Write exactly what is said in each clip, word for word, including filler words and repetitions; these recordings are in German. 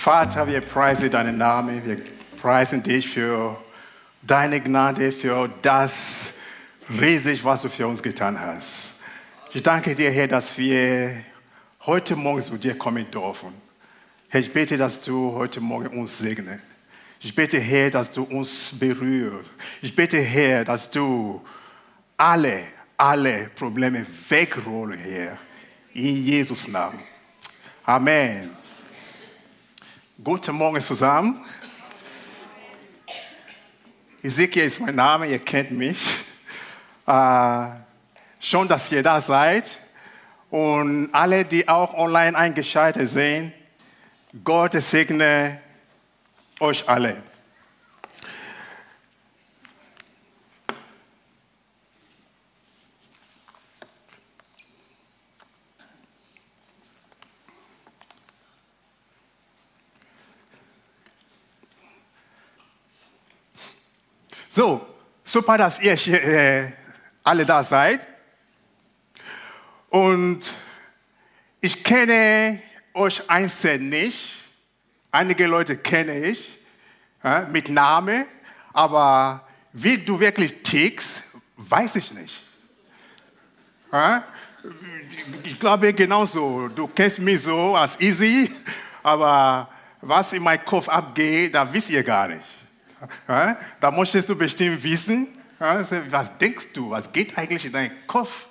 Vater, wir preisen deinen Namen, wir preisen dich für deine Gnade, für das riesig, was du für uns getan hast. Ich danke dir, Herr, dass wir heute Morgen zu dir kommen dürfen. Herr, ich bete, dass du heute Morgen uns segnest. Ich bete, Herr, dass du uns berührst. Ich bete, Herr, dass du alle, alle Probleme wegrollen, Herr. In Jesus' Namen. Amen. Guten Morgen zusammen. Ezekiel ist mein Name, ihr kennt mich. Äh, schön, dass ihr da seid. Und alle, die auch online eingeschaltet sind, Gott segne euch alle. So, super, dass ihr äh, alle da seid. Und ich kenne euch einzeln nicht. Einige Leute kenne ich äh, mit Namen, aber wie du wirklich tickst, weiß ich nicht. Äh? Ich glaube genauso. Du kennst mich so als easy, aber was in meinem Kopf abgeht, da wisst ihr gar nicht. Ja, da möchtest du bestimmt wissen, ja, was denkst du, was geht eigentlich in deinem Kopf?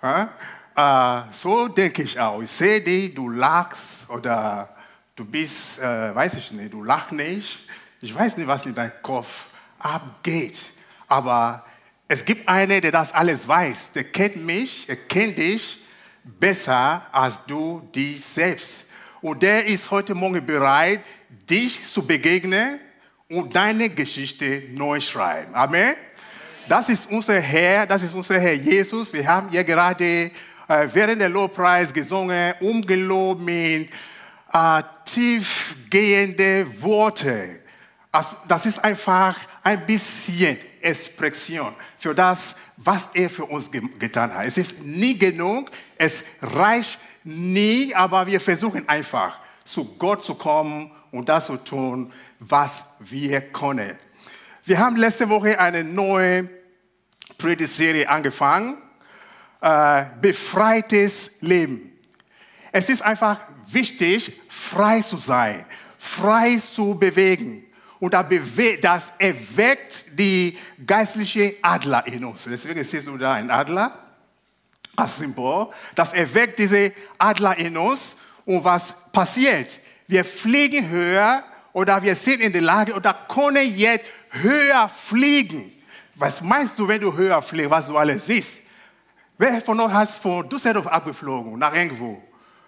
Ja, äh, so denke ich auch. Ich sehe dich, du lachst oder du bist, äh, weiß ich nicht, du lachst nicht. Ich weiß nicht, was in deinem Kopf abgeht. Aber es gibt einen, der das alles weiß. Der kennt mich, er kennt dich besser als du dich selbst. Und der ist heute Morgen bereit, dich zu begegnen und deine Geschichte neu schreiben. Amen. Das ist unser Herr, das ist unser Herr Jesus. Wir haben hier gerade äh, während der Lobpreis gesungen, umgelobt mit äh, tiefgehenden Worten. Also, das ist einfach ein bisschen Expression für das, was er für uns ge- getan hat. Es ist nie genug, es reicht nie, aber wir versuchen einfach, zu Gott zu kommen und das zu tun, was wir können. Wir haben letzte Woche eine neue Predigtserie angefangen, äh, befreites Leben. Es ist einfach wichtig, frei zu sein, frei zu bewegen. Und das erweckt die geistliche Adler in uns. Deswegen siehst du da einen Adler als Symbol. Das erweckt diese Adler in uns. Und was passiert? Wir fliegen höher oder wir sind in der Lage oder können jetzt höher fliegen. Was meinst du, wenn du höher fliegst, was du alles siehst? Wer von euch hat von Düsseldorf abgeflogen, nach irgendwo?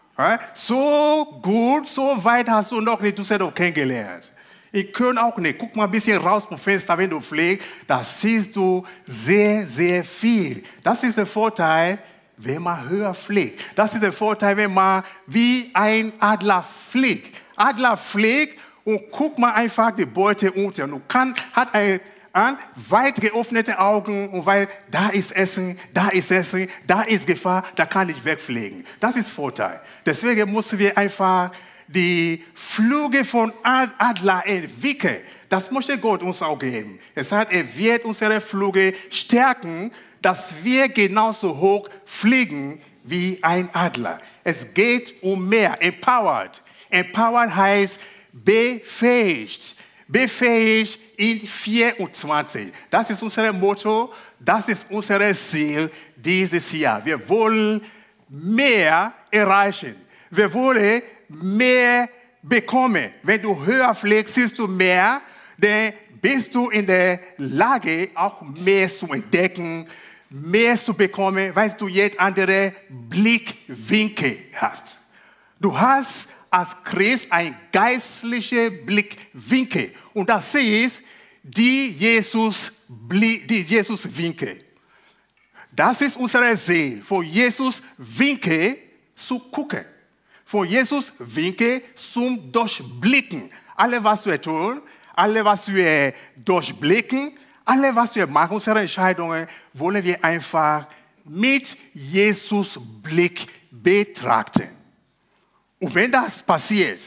So gut, so weit hast du noch nicht Düsseldorf kennengelernt. In Köln auch nicht. Guck mal ein bisschen raus vom Fenster, wenn du fliegst. Da siehst du sehr, sehr viel. Das ist der Vorteil, wenn man höher fliegt. Das ist der Vorteil, wenn man wie ein Adler fliegt. Adler fliegt und guckt mal einfach die Beute unter. Und kann, hat ein, ein weit geöffnete Augen und weil da ist Essen, da ist Essen, da ist Gefahr, da kann ich wegfliegen. Das ist Vorteil. Deswegen müssen wir einfach die Flüge von Adler entwickeln. Das möchte Gott uns auch geben. Es sagt, er wird unsere Flüge stärken, dass wir genauso hoch fliegen wie ein Adler. Es geht um mehr. Empowered. Empowered heißt befähigt. Befähigt in vierundzwanzig. Das ist unser Motto. Das ist unser Ziel dieses Jahr. Wir wollen mehr erreichen. Wir wollen mehr bekommen. Wenn du höher fliegst, siehst du mehr, dann bist du in der Lage, auch mehr zu entdecken, mehr zu bekommen, weil du jetzt andere Blickwinkel hast. Du hast als Christ ein geistlicher Blickwinkel. Und das ist die Jesus, die Jesus-Winkel. Das ist unsere Seele, von Jesus Winkel zu gucken. Von Jesus Winkel zum Durchblicken. Alle, was wir tun, alle, was wir durchblicken, alle, was wir machen, unsere Entscheidungen, wollen wir einfach mit Jesus Blick betrachten. Und wenn das passiert,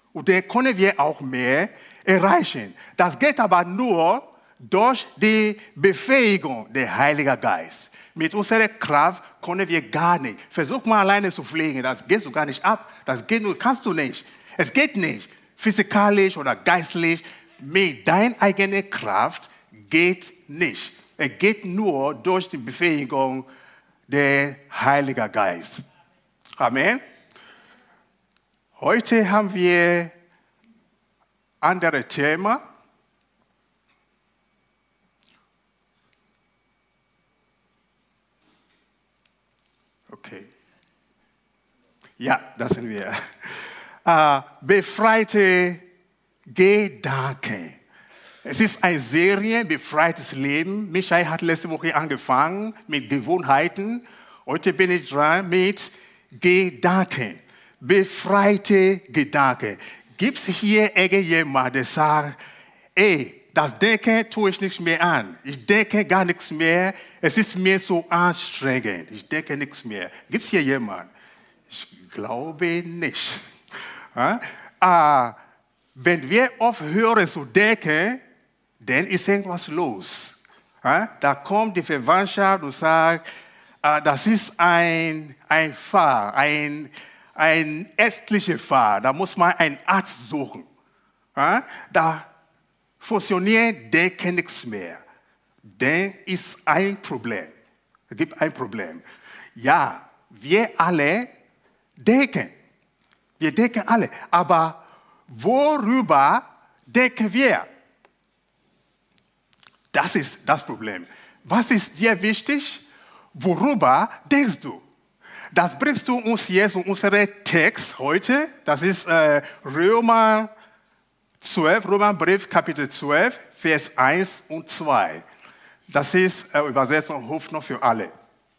und dann können wir auch mehr erreichen. Das geht aber nur durch die Befähigung des Heiligen Geistes. Mit unserer Kraft können wir gar nicht. Versuch mal alleine zu fliegen, das geht du gar nicht ab. Das geht nur, kannst du nicht. Es geht nicht. Physikalisch oder geistlich, mit deiner eigenen Kraft geht nicht. Es geht nur durch die Befähigung des Heiligen Geistes. Amen. Heute haben wir ein anderes Thema. Okay. Ja, das sind wir. Äh, befreite Gedanken. Es ist eine Serie, befreites Leben. Michael hat letzte Woche angefangen mit Gewohnheiten. Heute bin ich dran mit Gedanken. Befreite Gedanken. Gibt es hier irgendjemanden, der sagt, ey, das Denken tue ich nicht mehr an. Ich denke gar nichts mehr. Es ist mir so anstrengend. Ich denke nichts mehr. Gibt es hier jemanden? Ich glaube nicht. Ja? Ah, wenn wir aufhören zu denken, dann ist irgendwas los. Ja? Da kommt die Verwandtschaft und sagt, ah, das ist ein, ein Fall, ein, ein ärztlicher Fall. Da muss man einen Arzt suchen. Ja? Da funktioniert Denken nichts mehr. Dann ist ein Problem. Es gibt ein Problem. Ja, wir alle denken. Wir denken alle. Aber worüber denken wir? Das ist das Problem. Was ist dir wichtig? Worüber denkst du? Das bringst du uns jetzt in unseren Text heute. Das ist äh, Römer zwölf, Römerbrief, Kapitel zwölf, Vers eins und zwei. Das ist äh, Übersetzung Hoffnung für alle.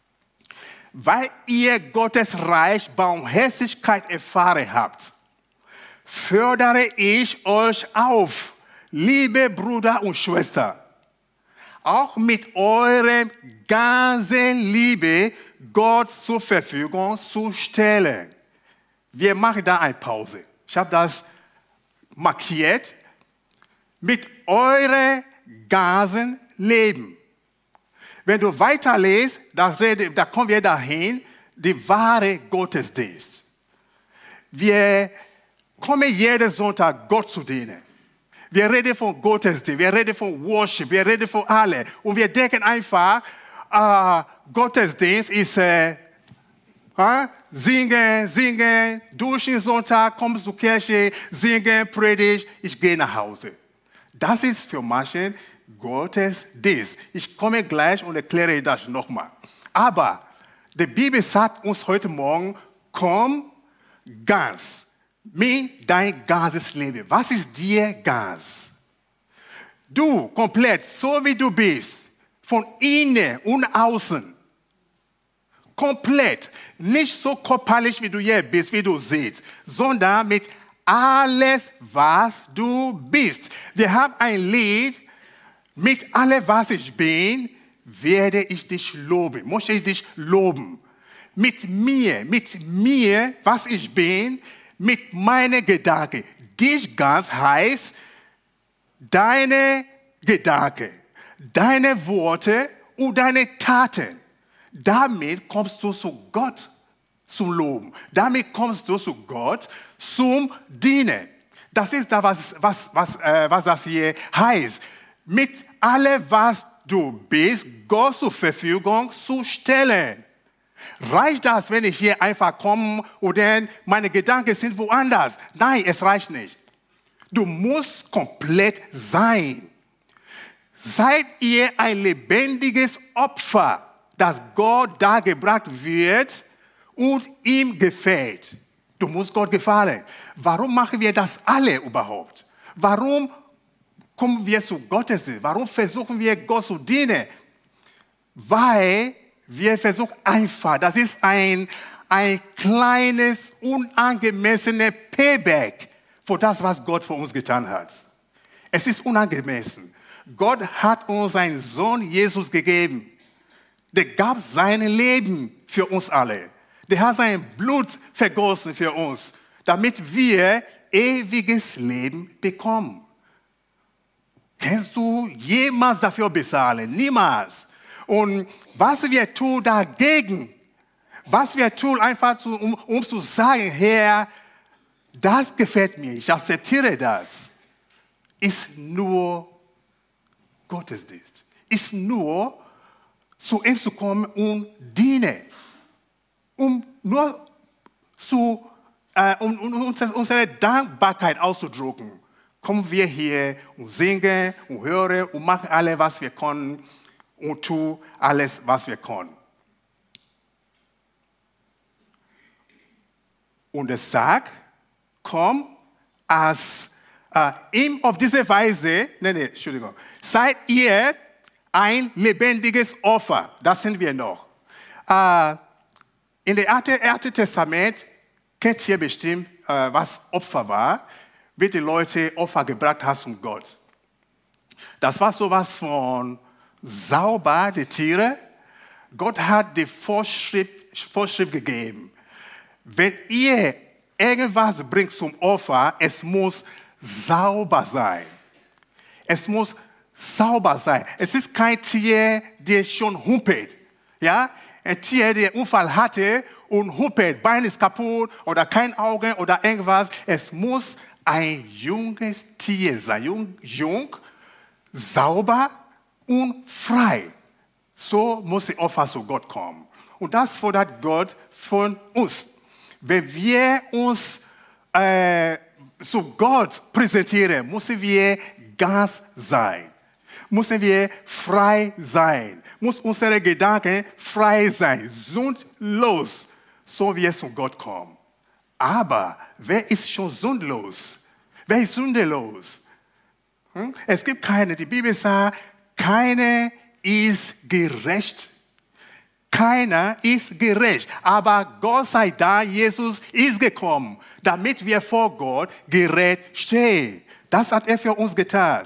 Weil ihr Gottes Reich Barmherzigkeit erfahren habt, fördere ich euch auf, liebe Brüder und Schwestern, auch mit eurem ganzen Liebe Gott zur Verfügung zu stellen. Wir machen da eine Pause. Ich habe das markiert. Mit eurem ganzen Leben. Wenn du weiterliest, das, da kommen wir dahin, die wahre Gottesdienst. Wir kommen jeden Sonntag Gott zu dienen. Wir reden von Gottesdienst, wir reden von Worship, wir reden von alle. Und wir denken einfach, äh, Gottesdienst ist äh, äh, singen, singen, duschen Sonntag, kommst zur Kirche, singen, predigt, ich gehe nach Hause. Das ist für manche Gottesdienst. Ich komme gleich und erkläre das nochmal. Aber die Bibel sagt uns heute Morgen, komm ganz. Mit dein ganzes Leben. Was ist dir ganz? Du, komplett, so wie du bist, von innen und außen. Komplett. Nicht so körperlich, wie du hier bist, wie du siehst, sondern mit alles, was du bist. Wir haben ein Lied, mit allem, was ich bin, werde ich dich loben. Möchte ich dich loben. Mit mir, mit mir, was ich bin, mit meinen Gedanken. Dich ganz heißt, deine Gedanken, deine Worte und deine Taten. Damit kommst du zu Gott zum Loben. Damit kommst du zu Gott zum Dienen. Das ist da, was, was, was, äh, was das hier heißt. Mit allem, was du bist, Gott zur Verfügung zu stellen. Reicht das, wenn ich hier einfach komme und dann meine Gedanken sind woanders? Nein, es reicht nicht. Du musst komplett sein. Seid ihr ein lebendiges Opfer, das Gott dargebracht wird und ihm gefällt. Du musst Gott gefallen. Warum machen wir das alle überhaupt? Warum kommen wir zu Gottesdienst? Warum versuchen wir Gott zu dienen? Weil wir versuchen einfach, das ist ein, ein kleines, unangemessenes Payback für das, was Gott für uns getan hat. Es ist unangemessen. Gott hat uns seinen Sohn Jesus gegeben. Der gab sein Leben für uns alle. Der hat sein Blut vergossen für uns, damit wir ewiges Leben bekommen. Kannst du jemals dafür bezahlen? Niemals. Und was wir tun dagegen, was wir tun einfach, zu, um, um zu sagen, Herr, das gefällt mir, ich akzeptiere das, ist nur Gottesdienst. Ist nur, zu ihm zu kommen und dienen. Um nur zu, äh, um, um unsere Dankbarkeit auszudrücken. Kommen wir hier und singen und hören und machen alles, was wir können und tun alles, was wir können. Und es sagt, komm als äh, ihm auf diese Weise, nein, nein, Entschuldigung, seid ihr ein lebendiges Opfer. Das sind wir noch. Äh, in dem Alten Testament kennt ihr bestimmt, äh, was Opfer war, wie die Leute Opfer gebracht haben zum Gott. Das war sowas von sauber, die Tiere. Gott hat die Vorschrift, Vorschrift gegeben. Wenn ihr irgendwas bringt zum Opfer, es muss sauber sein. Es muss sauber sein. Es ist kein Tier, der schon humpelt. Ja? Ein Tier, der einen Unfall hatte und humpelt, Bein ist kaputt oder kein Auge oder irgendwas. Es muss ein junges Tier sein. Jung, jung, sauber und frei. So muss die Opfer zu Gott kommen. Und das fordert Gott von uns. Wenn wir uns äh, zu Gott präsentieren, müssen wir ganz sein. Müssen wir frei sein. Muss unsere Gedanken frei sein. Sündlos, so wie wir zu Gott kommen. Aber wer ist schon sündlos? Wer ist sündelos? Hm? Es gibt keine. Die Bibel sagt, keiner ist gerecht. Keiner ist gerecht. Aber Gott sei Dank, Jesus ist gekommen, damit wir vor Gott gerecht stehen. Das hat er für uns getan.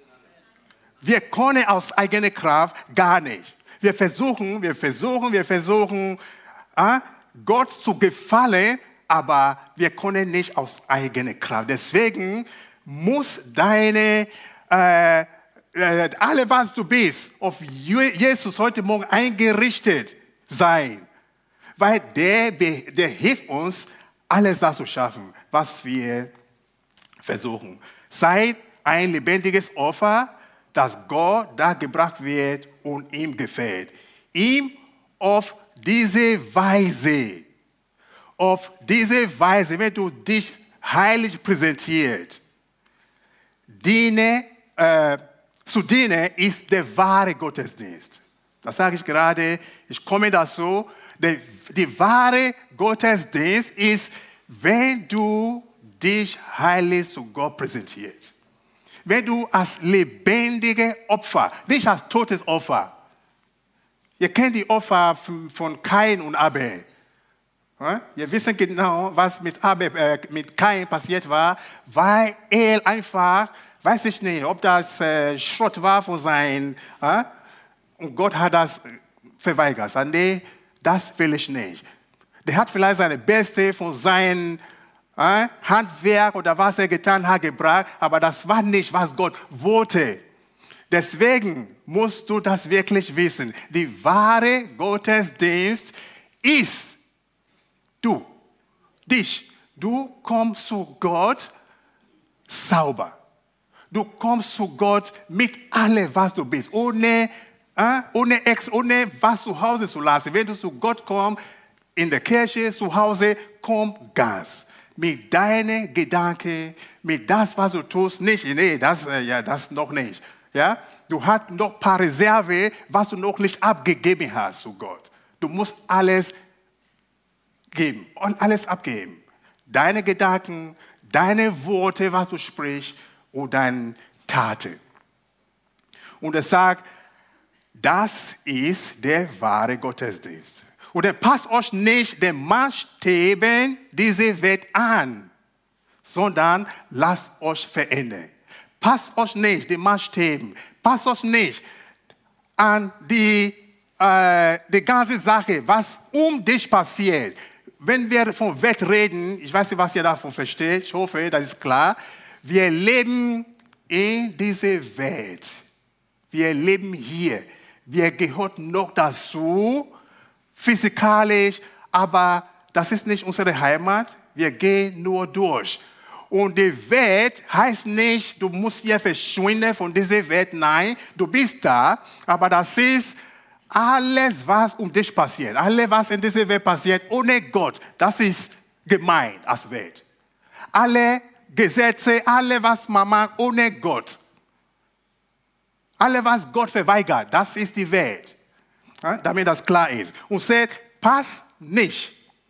Wir können aus eigener Kraft gar nicht. Wir versuchen, wir versuchen, wir versuchen, äh, Gott zu gefallen, aber wir können nicht aus eigener Kraft. Deswegen muss deine, äh, äh, alle was du bist, auf Jesus heute Morgen eingerichtet sein. Weil der, der hilft uns, alles das zu schaffen, was wir versuchen. Seid ein lebendiges Opfer, das Gott da gebracht wird und ihm gefällt. Ihm auf diese Weise, auf diese Weise, wenn du dich heilig präsentierst, diene, äh, zu dienen ist der wahre Gottesdienst. Das sage ich gerade, ich komme dazu. Der, die wahre Gottesdienst ist, wenn du dich heilig zu Gott präsentierst. Wenn du als lebendige Opfer, nicht als totes Opfer. Ihr kennt die Opfer von Kain und Abel. Ihr wisst genau, was mit, Abel, äh, mit Kain passiert war, weil er einfach, weiß ich nicht, ob das äh, Schrott war von sein, äh, und Gott hat das verweigert. Sagt, nee, das will ich nicht. Der hat vielleicht seine Beste von seinem äh, Handwerk oder was er getan hat gebracht, aber das war nicht, was Gott wollte. Deswegen musst du das wirklich wissen. Die wahre Gottesdienst ist du, dich. Du kommst zu Gott sauber. Du kommst zu Gott mit allem, was du bist, ohne, äh, ohne, Ex, ohne was zu Hause zu lassen. Wenn du zu Gott kommst, in der Kirche, zu Hause, komm ganz. Mit deinen Gedanken, mit das, was du tust, nicht, nee, das, äh, ja, das noch nicht. Ja? Du hast noch ein paar Reserve, was du noch nicht abgegeben hast zu Gott. Du musst alles geben und alles abgeben. Deine Gedanken, deine Worte, was du sprichst und deine Taten. Und er sagt, das ist der wahre Gottesdienst. Und er passt euch nicht den Maßstäben dieser Welt an, sondern lasst euch verändern. Passt euch nicht den Maßstäben, passt euch nicht an die, äh, die ganze Sache, was um dich passiert. wenn wir von Welt reden, ich weiß nicht, was ihr davon versteht, ich hoffe, das ist klar. Wir leben in dieser Welt. Wir leben hier. Wir gehören noch dazu, physikalisch, aber das ist nicht unsere Heimat. Wir gehen nur durch. Und die Welt heißt nicht, du musst hier verschwinden von dieser Welt. Nein, du bist da, aber das ist alles, was um dich passiert. Alles, was in dieser Welt passiert, ohne Gott, das ist gemeint als Welt. Alle Gesetze, alles, was man macht, ohne Gott. Alles, was Gott verweigert, das ist die Welt. Ja, damit das klar ist. Und sagt, pass nicht.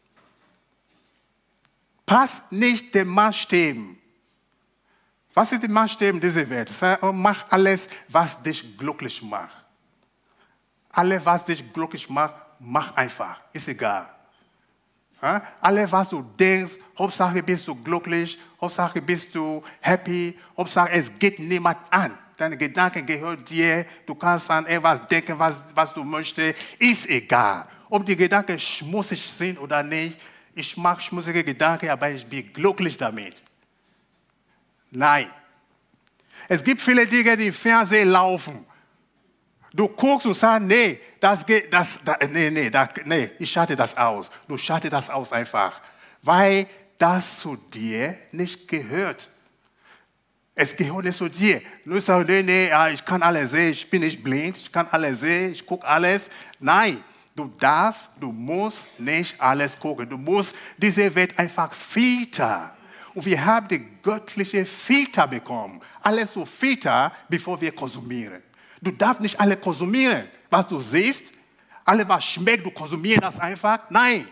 Pass nicht den Maßstäben. Was ist die Maßstäbe dieser Welt? Sag, mach alles, was dich glücklich macht. Alles, was dich glücklich macht, mach einfach. Ist egal. Ja? Alles, was du denkst, Hauptsache bist du glücklich, Hauptsache bist du happy, Hauptsache es geht niemand an. Deine Gedanken gehören dir, du kannst an etwas denken, was, was du möchtest, ist egal. Ob die Gedanken schmutzig sind oder nicht, ich mag schmutzige Gedanken, aber ich bin glücklich damit. Nein. Es gibt viele Dinge, die im Fernsehen laufen. Du guckst und sagst, nee, das geht, das, das, nee, nee, das, nee, ich schalte das aus. Du schaltest das aus einfach, weil das zu dir nicht gehört. Es gehört nicht zu dir. Du sagst, nee, nee, ich kann alles sehen, ich bin nicht blind, ich kann alles sehen, ich gucke alles. Nein, du darfst, du musst nicht alles gucken. Du musst diese Welt einfach filtern. Und wir haben die göttliche Filter bekommen. Alles so filter, bevor wir konsumieren. Du darfst nicht alle konsumieren, was du siehst. Alles, was schmeckt, du konsumierst das einfach. Nein.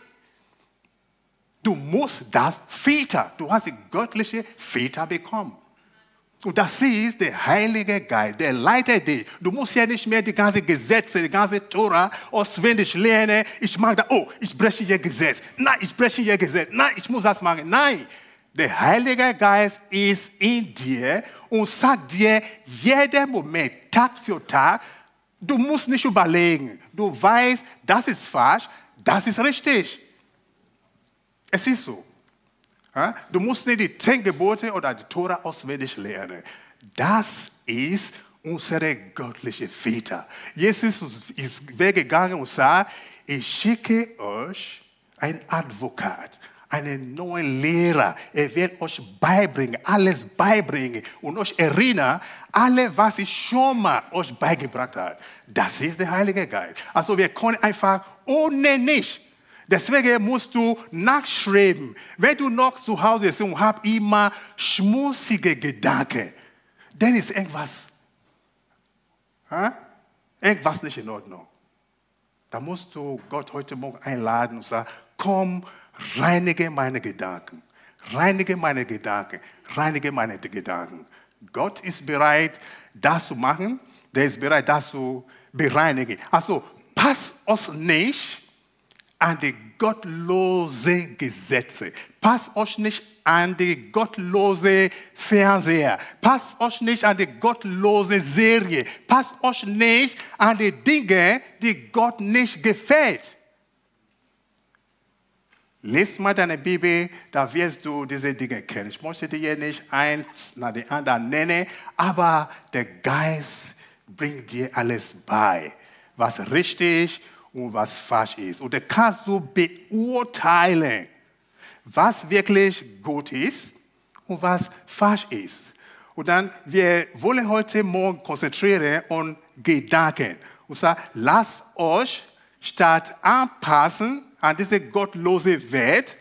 Du musst das filtern. Du hast die göttliche Filter bekommen. Und das ist der Heilige Geist, der leitet dich. Du musst ja nicht mehr die ganzen Gesetze, die ganze Tora auswendig lernen. Ich mache da, oh, ich breche ihr Gesetz. Nein, ich breche ihr Gesetz. Nein, ich muss das machen. Nein, der Heilige Geist ist in dir und sagt dir jeden Moment, Tag für Tag, du musst nicht überlegen. Du weißt, das ist falsch, das ist richtig. Es ist so. Du musst nicht die zehn Gebote oder die Tora auswendig lernen. Das ist unsere göttliche Filter. Jesus ist weggegangen und sagt, ich schicke euch einen Advokat, einen neuen Lehrer. Er wird euch beibringen, alles beibringen und euch erinnern, alles, was ich schon mal euch beigebracht habe. Das ist der Heilige Geist. Also wir können einfach ohne nicht. Deswegen musst du nachschreiben. Wenn du noch zu Hause bist und hast immer schmutzige Gedanken, dann ist irgendwas, äh, irgendwas nicht in Ordnung. Da musst du Gott heute Morgen einladen und sagen, komm, reinige meine Gedanken. Reinige meine Gedanken. Reinige meine Gedanken. Gott ist bereit, das zu machen. Der ist bereit, das zu bereinigen. Also, pass uns nicht an die gottlosen Gesetze. Passt euch nicht an die gottlose Fernseher. Passt euch nicht an die gottlose Serie. Passt euch nicht an die Dinge, die Gott nicht gefällt. Lies mal deine Bibel, da wirst du diese Dinge kennen. Ich möchte dir nicht eins nach dem anderen nennen, aber der Geist bringt dir alles bei, was richtig ist und was falsch ist. Und da kannst du beurteilen, was wirklich gut ist und was falsch ist. Und dann, wir wollen heute Morgen konzentrieren und Gedanken. Und sagen, lasst euch statt anpassen an diese gottlose Welt,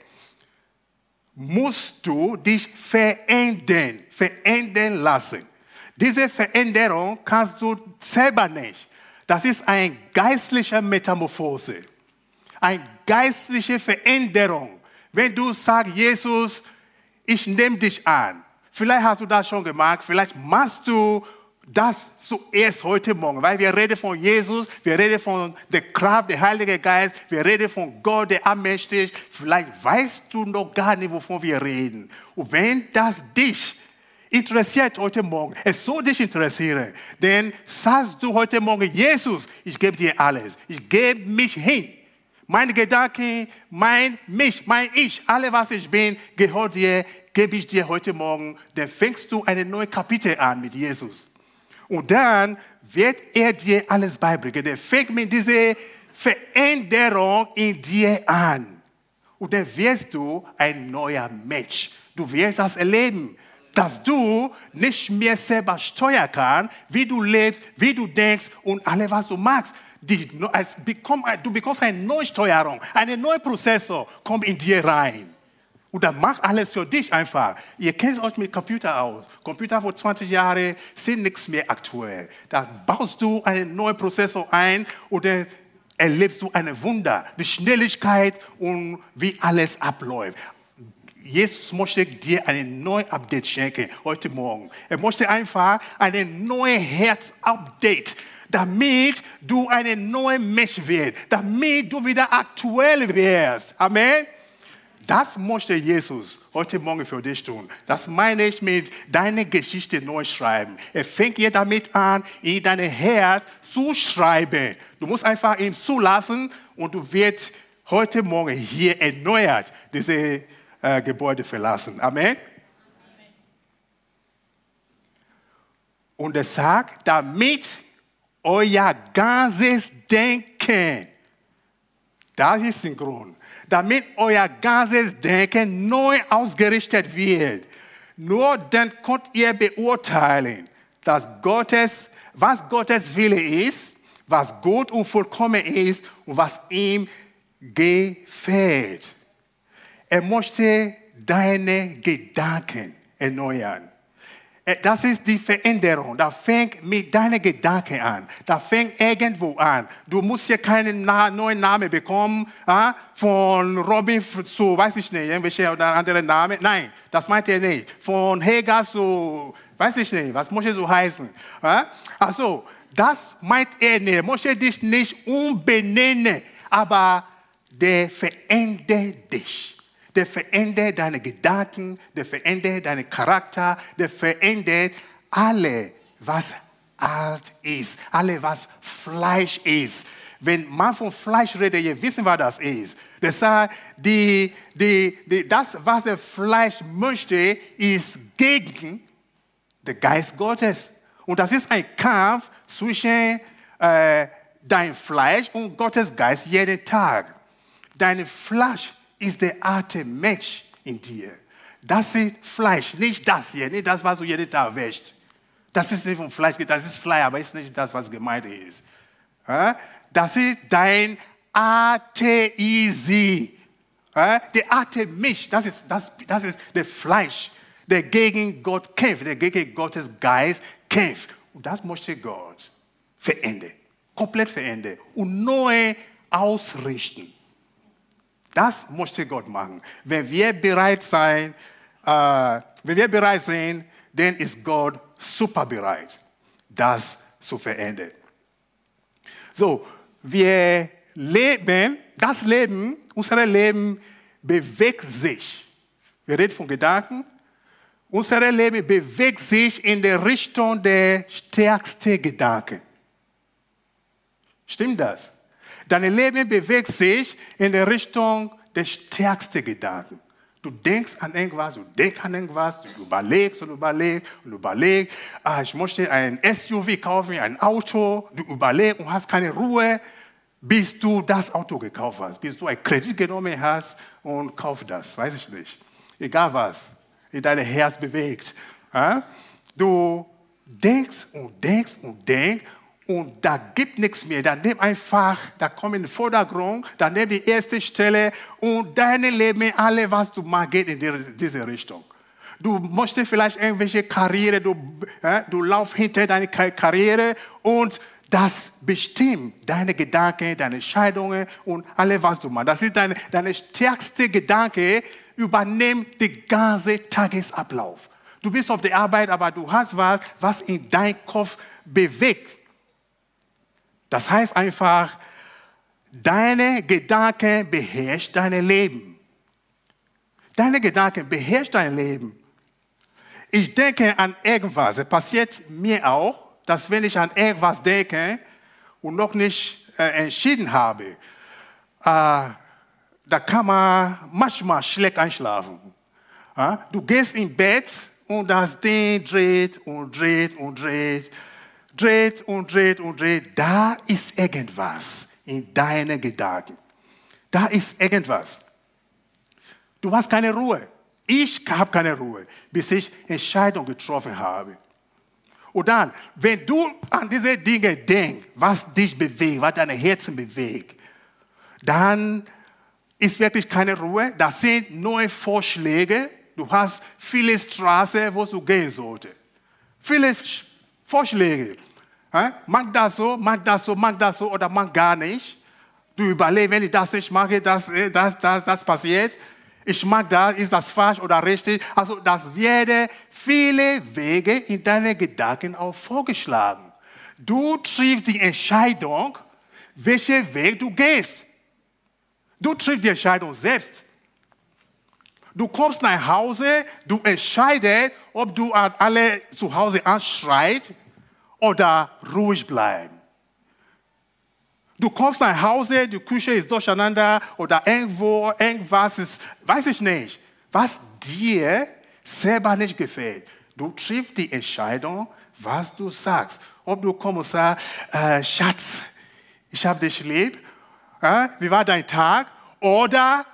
musst du dich verändern, verändern lassen. Diese Veränderung kannst du selber nicht. Das ist eine geistliche Metamorphose, eine geistliche Veränderung. Wenn du sagst, Jesus, ich nehme dich an. Vielleicht hast du das schon gemacht, vielleicht machst du das zuerst heute Morgen, weil wir reden von Jesus, wir reden von der Kraft, der Heilige Geist, wir reden von Gott, der allmächtig ist. Vielleicht weißt du noch gar nicht, wovon wir reden. Und wenn das dich interessiert heute Morgen, es soll dich interessieren, denn sagst du heute Morgen, Jesus, ich gebe dir alles, ich gebe mich hin. Meine Gedanken, mein mich, mein Ich, alles was ich bin, gehört dir, gebe ich dir heute Morgen. Dann fängst du ein neues Kapitel an mit Jesus. Und dann wird er dir alles beibringen. Dann fängt mit dieser Veränderung in dir an. Und dann wirst du ein neuer Mensch. Du wirst das erleben, dass du nicht mehr selber steuern kannst, wie du lebst, wie du denkst und alles, was du machst. Die, es bekomm, du bekommst eine Neusteuerung, einen neuen Prozessor kommt in dir rein. Und dann macht alles für dich einfach. Ihr kennt euch mit Computer aus. Computer vor zwanzig Jahren sind nichts mehr aktuell. Da baust du einen neuen Prozessor ein und dann erlebst du ein Wunder, die Schnelligkeit und wie alles abläuft. Jesus möchte dir ein neues Update schenken heute Morgen. Er möchte einfach ein neues Herz-Update, damit du ein neuer Mensch wirst, damit du wieder aktuell wirst. Amen. Das möchte Jesus heute Morgen für dich tun. Das meine ich mit deiner Geschichte neu schreiben. Er fängt hier damit an, in dein Herz zu schreiben. Du musst einfach ihn zulassen und du wirst heute Morgen hier erneuert diese äh, Gebäude verlassen. Amen. Und er sagt, damit euer ganzes Denken, das ist der Grund, damit euer ganzes Denken neu ausgerichtet wird. Nur dann könnt ihr beurteilen, dass Gottes, was Gottes Wille ist, was gut und vollkommen ist und was ihm gefällt. Er möchte deine Gedanken erneuern. Das ist die Veränderung. Da fängt mit deinen Gedanken an. Da fängt irgendwo an. Du musst hier keinen neuen Namen bekommen, äh, von Robin zu, weiß ich nicht, irgendwelche oder andere Namen. Nein, das meint er nicht. Von Hagar zu, weiß ich nicht, was muss so heißen. Äh? Also, das meint er nicht. Er möchte dich nicht umbenennen, aber der verändert dich. Der verändert deine Gedanken, der verändert deinen Charakter, der verändert alles, was alt ist, alles, was Fleisch ist. Wenn man von Fleisch redet, ihr wisst, was das ist. Das heißt, die, die, die, das, was das Fleisch möchte, ist gegen den Geist Gottes. Und das ist ein Kampf zwischen äh, deinem Fleisch und Gottes Geist jeden Tag. Dein Fleisch ist der alte Mensch in dir. Das ist Fleisch, nicht das hier, nicht das, was du jeden Tag wäschst. Das ist nicht vom Fleisch, das ist Fleisch, aber ist nicht das, was gemeint ist. Das ist dein Atheisi. Der alte Mensch, das ist, das, das ist der Fleisch, der gegen Gott kämpft, der gegen Gottes Geist kämpft. Und das möchte Gott verändern, komplett verändern und neu ausrichten. Das möchte Gott machen. Wenn wir bereit sein, äh, wenn wir bereit sind, dann ist Gott super bereit, das zu verändern. So, wir leben, das Leben, unser Leben bewegt sich. Wir reden von Gedanken. Unser Leben bewegt sich in der Richtung der stärksten Gedanken. Stimmt das? Dein Leben bewegt sich in der Richtung der stärksten Gedanken. Du denkst an irgendwas, du denkst an irgendwas, du überlegst und überlegst und überlegst. Ah, ich möchte ein S U V kaufen, ein Auto. Du überlegst und hast keine Ruhe, bis du das Auto gekauft hast, bis du einen Kredit genommen hast und kaufst das, weiß ich nicht. Egal was, in deinem Herz bewegt. Du denkst und denkst und denkst. Und da gibt nichts mehr. Dann nimm einfach, da kommt in den Vordergrund, dann nimm die erste Stelle und dein Leben, alles, was du machst, geht in diese Richtung. Du möchtest vielleicht irgendwelche Karriere, du, äh, du laufst hinter deiner Karriere und das bestimmt deine Gedanken, deine Entscheidungen und alles, was du machst. Das ist dein, deine stärkste Gedanke, übernimmt den ganzen Tagesablauf. Du bist auf der Arbeit, aber du hast was, was in deinem Kopf bewegt. Das heißt einfach, deine Gedanken beherrschen dein Leben. Deine Gedanken beherrschen dein Leben. Ich denke an irgendwas. Es passiert mir auch, dass wenn ich an irgendwas denke und noch nicht äh, entschieden habe, äh, da kann man manchmal schlecht einschlafen. Äh, du gehst ins Bett und das Ding dreht und dreht und dreht, dreht und dreht und dreht. Da ist irgendwas in deinen Gedanken. Da ist irgendwas. Du hast keine Ruhe. Ich habe keine Ruhe, bis ich Entscheidungen getroffen habe. Und dann, wenn du an diese Dinge denkst, was dich bewegt, was dein Herzen bewegt, dann ist wirklich keine Ruhe. Das sind neue Vorschläge. Du hast viele Straßen, wo du gehen solltest. Viele Vorschläge. Mach das so, mach das so, mach das so oder mach gar nicht. Du überlegst, wenn ich das nicht mache, das, das, das, das passiert. Ich mag das, ist das falsch oder richtig? Also das werden viele Wege in deinen Gedanken auch vorgeschlagen. Du triffst die Entscheidung, welchen Weg du gehst. Du triffst die Entscheidung selbst. Du kommst nach Hause, du entscheidest, ob du alle zu Hause anschreit oder ruhig bleiben. Du kommst nach Hause, die Küche ist durcheinander oder irgendwo, irgendwas ist, weiß ich nicht, was dir selber nicht gefällt. Du triffst die Entscheidung, was du sagst. Ob du kommst und sagst, äh, Schatz, ich habe dich lieb, äh, wie war dein Tag? Oder,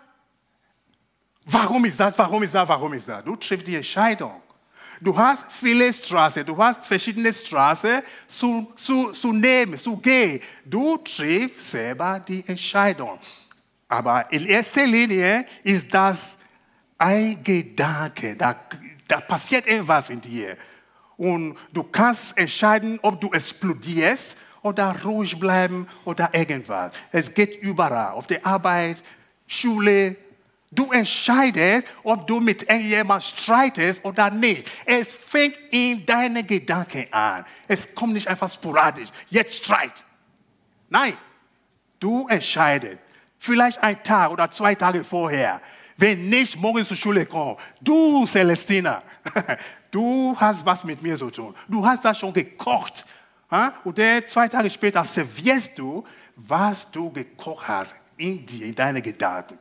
warum ist das, warum ist das, warum ist das? Du triffst die Entscheidung. Du hast viele Straßen, du hast verschiedene Straßen zu, zu, zu nehmen, zu gehen. Du triffst selber die Entscheidung. Aber in erster Linie ist das ein Gedanke. Da, da passiert irgendwas in dir. Und du kannst entscheiden, ob du explodierst oder ruhig bleiben oder irgendwas. Es geht überall, auf der Arbeit, Schule. Du entscheidest, ob du mit irgendjemandem streitest oder nicht. Es fängt in deinen Gedanken an. Es kommt nicht einfach sporadisch. Jetzt Streit. Nein, du entscheidest. Vielleicht ein Tag oder zwei Tage vorher. Wenn nicht morgen zur Schule kommt. Du, Celestina, du hast was mit mir zu tun. Du hast das schon gekocht. Und dann zwei Tage später servierst du, was du gekocht hast in dir, in deinen Gedanken.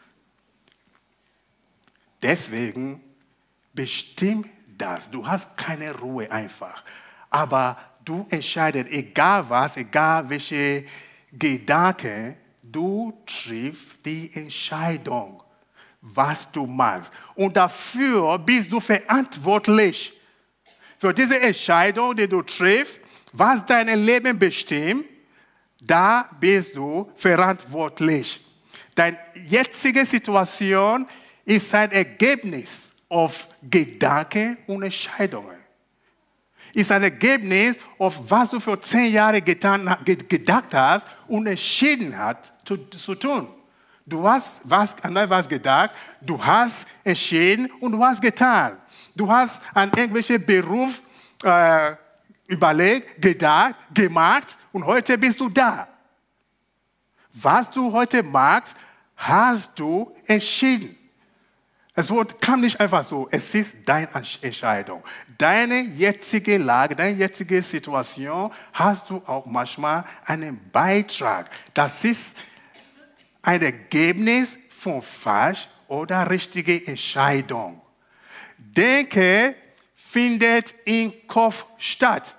Deswegen bestimmt das. Du hast keine Ruhe einfach. Aber du entscheidest, egal was, egal welche Gedanken, du triffst die Entscheidung, was du machst. Und dafür bist du verantwortlich. Für diese Entscheidung, die du triffst, was dein Leben bestimmt, da bist du verantwortlich. Deine jetzige Situation ist ein Ergebnis auf Gedanken und Entscheidungen. Ist ein Ergebnis auf was du für zehn Jahre getan, gedacht hast und entschieden hast zu, zu tun. Du hast was, an etwas gedacht, du hast entschieden und du hast getan. Du hast an irgendwelchen Beruf äh, überlegt, gedacht, gemacht und heute bist du da. Was du heute machst, hast du entschieden. Es kam nicht einfach so, es ist deine Entscheidung. Deine jetzige Lage, deine jetzige Situation hast du auch manchmal einen Beitrag. Das ist ein Ergebnis von falsch oder richtige Entscheidung. Denke findet im Kopf statt.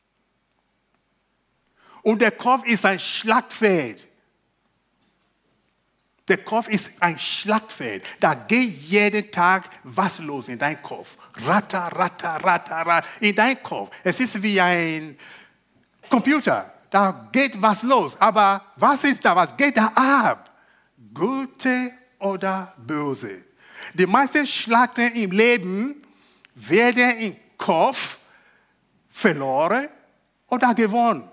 Und der Kopf ist ein Schlachtfeld. Der Kopf ist ein Schlachtfeld. Da geht jeden Tag was los in deinem Kopf. Ratter, ratter, ratter, ratter, in deinem Kopf. Es ist wie ein Computer. Da geht was los. Aber was ist da? Was geht da ab? Gute oder böse? Die meisten Schlachten im Leben werden im Kopf verloren oder gewonnen.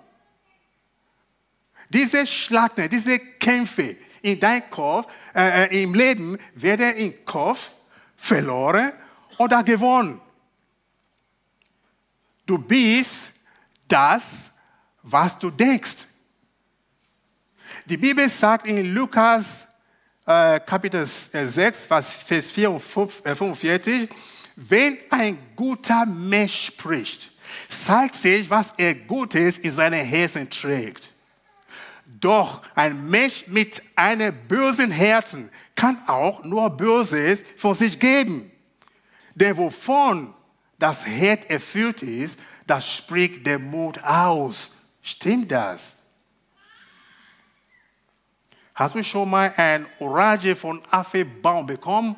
Diese Schlachten, diese Kämpfe in deinem Kopf, äh, im Leben werden im Kopf verloren oder gewonnen. Du bist das, was du denkst. Die Bibel sagt in Lukas äh, Kapitel sechs, Vers fünfundvierzig, wenn ein guter Mensch spricht, zeigt sich, was er Gutes in seinem Herzen trägt. Doch ein Mensch mit einem bösen Herzen kann auch nur Böses von sich geben. Denn wovon das Herz erfüllt ist, das spricht der Mund aus. Stimmt das? Hast du schon mal ein Orange von Apfelbaum bekommen?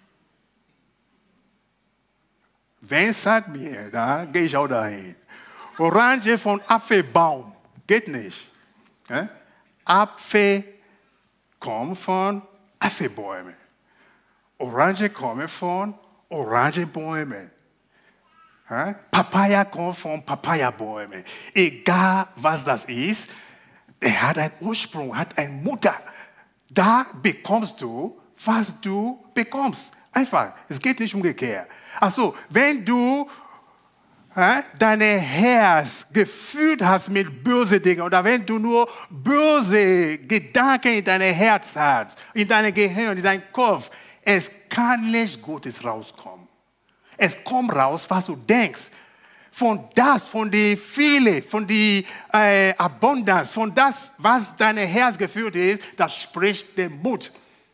Wenn sagt mir, da gehe ich auch dahin. Orange von Apfelbaum. Geht nicht. Ja? Apfel kommt von Apfelbäumen. Orange kommt von Orangebäumen. Ja? Papaya kommt von Papayabäumen. Egal was das ist, er hat einen Ursprung, hat eine Mutter. Da bekommst du, was du bekommst. Einfach. Es geht nicht umgekehrt. Also, wenn du äh, dein Herz gefüllt hast mit bösen Dingen oder wenn du nur böse Gedanken in deinem Herz hast, in deinem Gehirn, in deinem Kopf, es kann nicht Gutes rauskommen. Es kommt raus, was du denkst. Von das, von die viele, von die äh, Abundanz, von das, was dein Herz gefüllt ist, das spricht der Mut.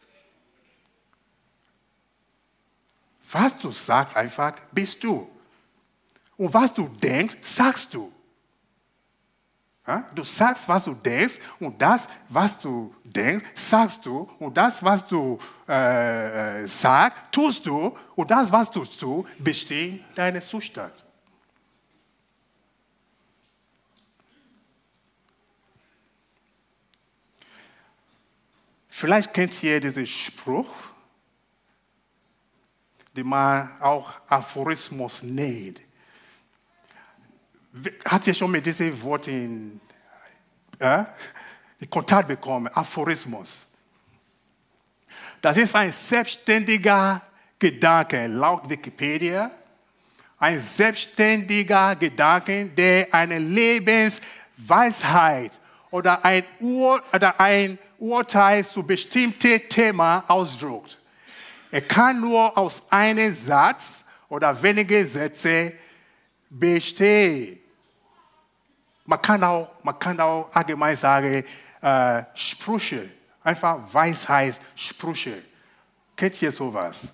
Was du sagst einfach, bist du. Und was du denkst, sagst du. Ja? Du sagst, was du denkst und das, was du denkst, sagst du. Und das, was du äh, sagst, tust du. Und das, was du tust, bestimmt deinen Zustand. Vielleicht kennt ihr diesen Spruch, den man auch Aphorismus nennt. Hat ihr schon mit diesem Wort in, äh, in Kontakt bekommen? Aphorismus. Das ist ein selbstständiger Gedanke, laut Wikipedia. Ein selbstständiger Gedanke, der eine Lebensweisheit oder ein, Ur, oder ein Urteil zu bestimmten Thema ausdrückt. Er kann nur aus einem Satz oder wenigen Sätzen bestehen. Man kann auch, man kann auch allgemein sagen, äh, Sprüche, einfach Weisheitssprüche. Kennt ihr sowas?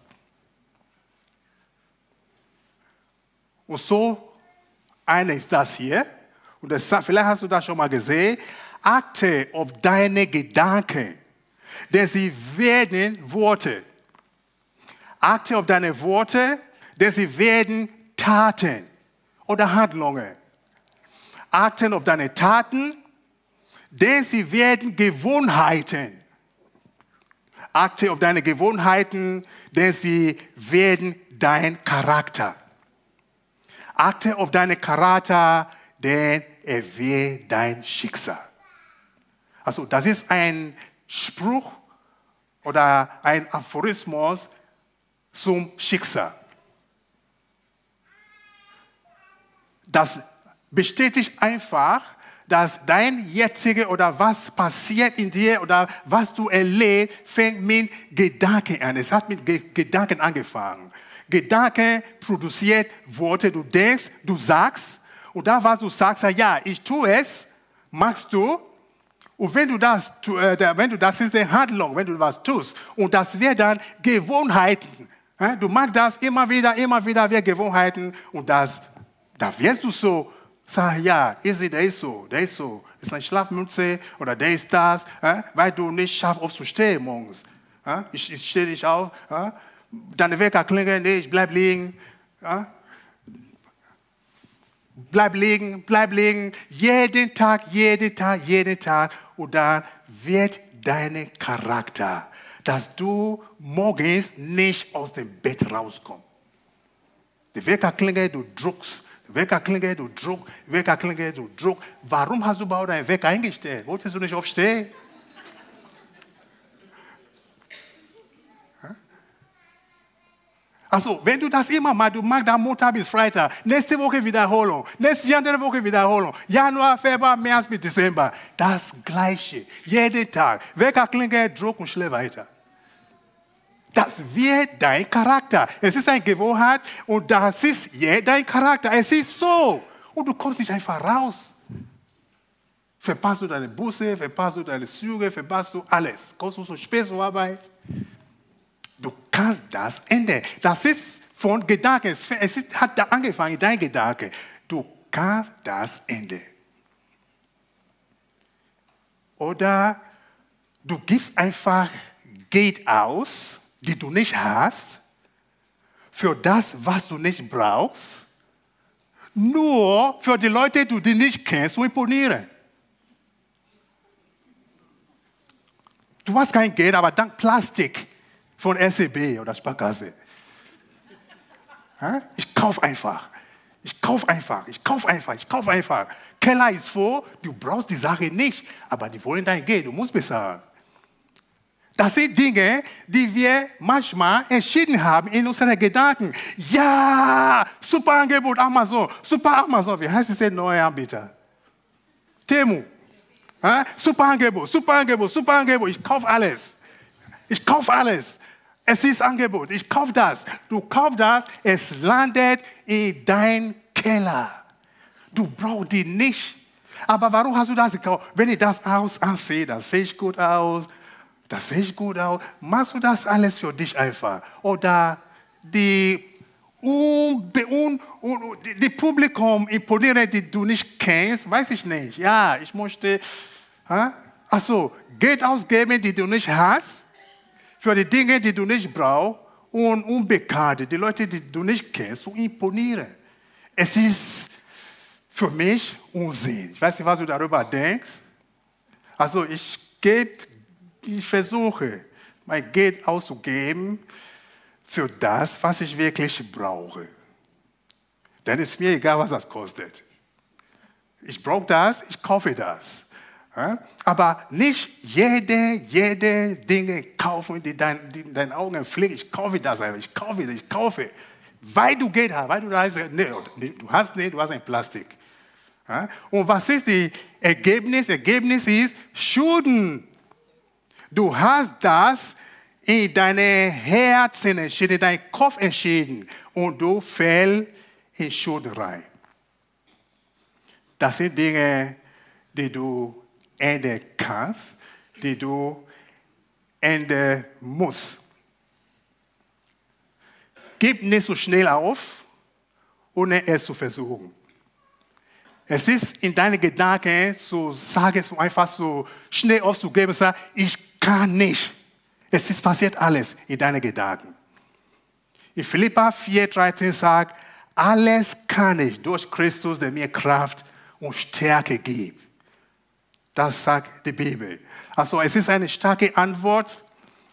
Und so eine ist das hier. Und das, vielleicht hast du das schon mal gesehen. Achte auf deine Gedanken, denn sie werden Worte. Achte auf deine Worte, denn sie werden Taten oder Handlungen. Achte auf deine Taten, denn sie werden Gewohnheiten. Achte auf deine Gewohnheiten, denn sie werden dein Charakter. Achte auf deinen Charakter, denn er wird dein Schicksal. Also das ist ein Spruch oder ein Aphorismus zum Schicksal. Das bestätigt einfach, dass dein jetziger oder was passiert in dir oder was du erlebst, fängt mit Gedanken an. Es hat mit Ge- Gedanken angefangen. Gedanken produziert Worte, du denkst, du sagst und da was du sagst, ja, ich tue es, machst du. Und wenn du das, äh, wenn du das ist die Handlung, wenn du was tust und das wird dann Gewohnheiten. Äh, du machst das immer wieder, immer wieder, wird Gewohnheiten und das, da wirst du so sagen, ja, ist der ist so, der ist so, ist eine Schlafmütze oder der ist das, äh, weil du nicht schaffst aufzustehen morgens. Äh, ich ich stehe nicht auf, äh, deine Wecker klingeln, nee, ich bleib liegen. Äh, Bleib liegen, bleib liegen, jeden Tag, jeden Tag, jeden Tag. Und dann wird dein Charakter, dass du morgens nicht aus dem Bett rauskommst. Der Wecker klingelt, du druckst. Der Wecker klingelt, du druckst. Der Wecker klingelt, du druckst. Warum hast du überhaupt deinen Wecker eingestellt? Wolltest du nicht aufstehen? Also, wenn du das immer machst, du machst dann Montag bis Freitag, nächste Woche Wiederholung, nächste andere Woche Wiederholung, Januar, Februar, März bis Dezember, das Gleiche, jeden Tag. Wecker klingelt, druck und schlaf weiter. Das wird dein Charakter. Es ist eine Gewohnheit und das ist dein Charakter. Es ist so. Und du kommst nicht einfach raus. Verpasst du deine Busse, verpasst du deine Züge, verpasst du alles. Kommst du so spät zur Arbeit? Du kannst das ändern. Das ist von Gedanken. Es ist, hat da angefangen, dein Gedanke. Du kannst das ändern. Oder du gibst einfach Geld aus, die du nicht hast, für das, was du nicht brauchst, nur für die Leute, die du nicht kennst, zu imponieren. Du hast kein Geld, aber dank Plastik von S E B oder Sparkasse. Ich kaufe einfach. Ich kaufe einfach. Ich kaufe einfach. Ich kaufe einfach. Keller ist voll, du brauchst die Sache nicht, aber die wollen dein Geld, du musst bezahlen. Das sind Dinge, die wir manchmal entschieden haben in unseren Gedanken. Ja, super Angebot, Amazon, super Amazon. Wie heißt dieser neue Anbieter? Temu. Ja, super Angebot, super Angebot, super Angebot. Ich kaufe alles. Ich kaufe alles. Es ist Angebot. Ich kaufe das. Du kaufst das, es landet in dein Keller. Du brauchst die nicht. Aber warum hast du das gekauft? Wenn ich das aus ansehe, das sehe ich gut aus. Das sehe ich gut aus. Machst du das alles für dich einfach? Oder die, un, un, un, die, die Publikum imponieren, die du nicht kennst, weiß ich nicht. Ja, ich möchte, also Geld ausgeben, die du nicht hast, für die Dinge, die du nicht brauchst, und Unbekannte, die Leute, die du nicht kennst, zu imponieren. Es ist für mich Unsinn. Ich weiß nicht, was du darüber denkst. Also ich gebe Ich versuche, mein Geld auszugeben für das, was ich wirklich brauche. Dann ist mir egal, was das kostet. Ich brauche das, ich kaufe das. Aber nicht jede, jede Dinge kaufen, die, dein, die in deinen Augen fliegen. Ich kaufe das einfach, ich kaufe das, ich kaufe. Weil du Geld hast, weil du das hast. Nee, du hast nicht, du hast ein Plastik. Und was ist das Ergebnis? Ergebnis ist Schulden. Du hast das in deinem Herzen entschieden, in deinem Kopf entschieden und du fällst in Schuld rein. Das sind Dinge, die du ändern kannst, die du ändern musst. Gib nicht so schnell auf, ohne es zu versuchen. Es ist in deinen Gedanken zu sagen, so einfach so schnell aufzugeben, sagen, ich kann nicht. Es ist passiert alles in deinen Gedanken. In Philipper vier dreizehn sagt, alles kann ich durch Christus, der mir Kraft und Stärke gibt. Das sagt die Bibel. Also es ist eine starke Antwort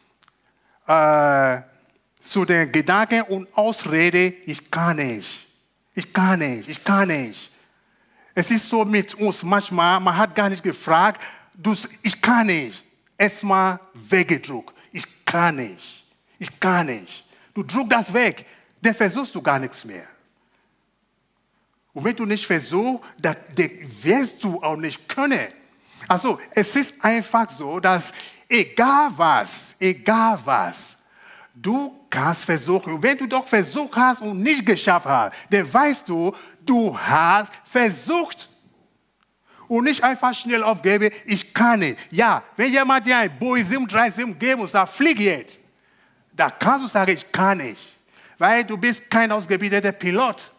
äh, zu den Gedanken und Ausrede, ich kann nicht. Ich kann nicht, ich kann nicht. Es ist so mit uns manchmal, man hat gar nicht gefragt, du, ich kann nicht. Erstmal weggedruckt. Ich kann nicht. Ich kann nicht. Du druckst das weg, dann versuchst du gar nichts mehr. Und wenn du nicht versuchst, dann wirst du auch nicht können. Also es ist einfach so, dass egal was, egal was, du kannst versuchen. Und wenn du doch versucht hast und nicht geschafft hast, dann weißt du, du hast versucht. Und nicht einfach schnell aufgeben, ich kann nicht. Ja, wenn jemand dir ein Boeing sieben drei sieben geben und sagt, flieg jetzt, da kannst du sagen, ich kann nicht. Weil du bist kein ausgebildeter Pilot.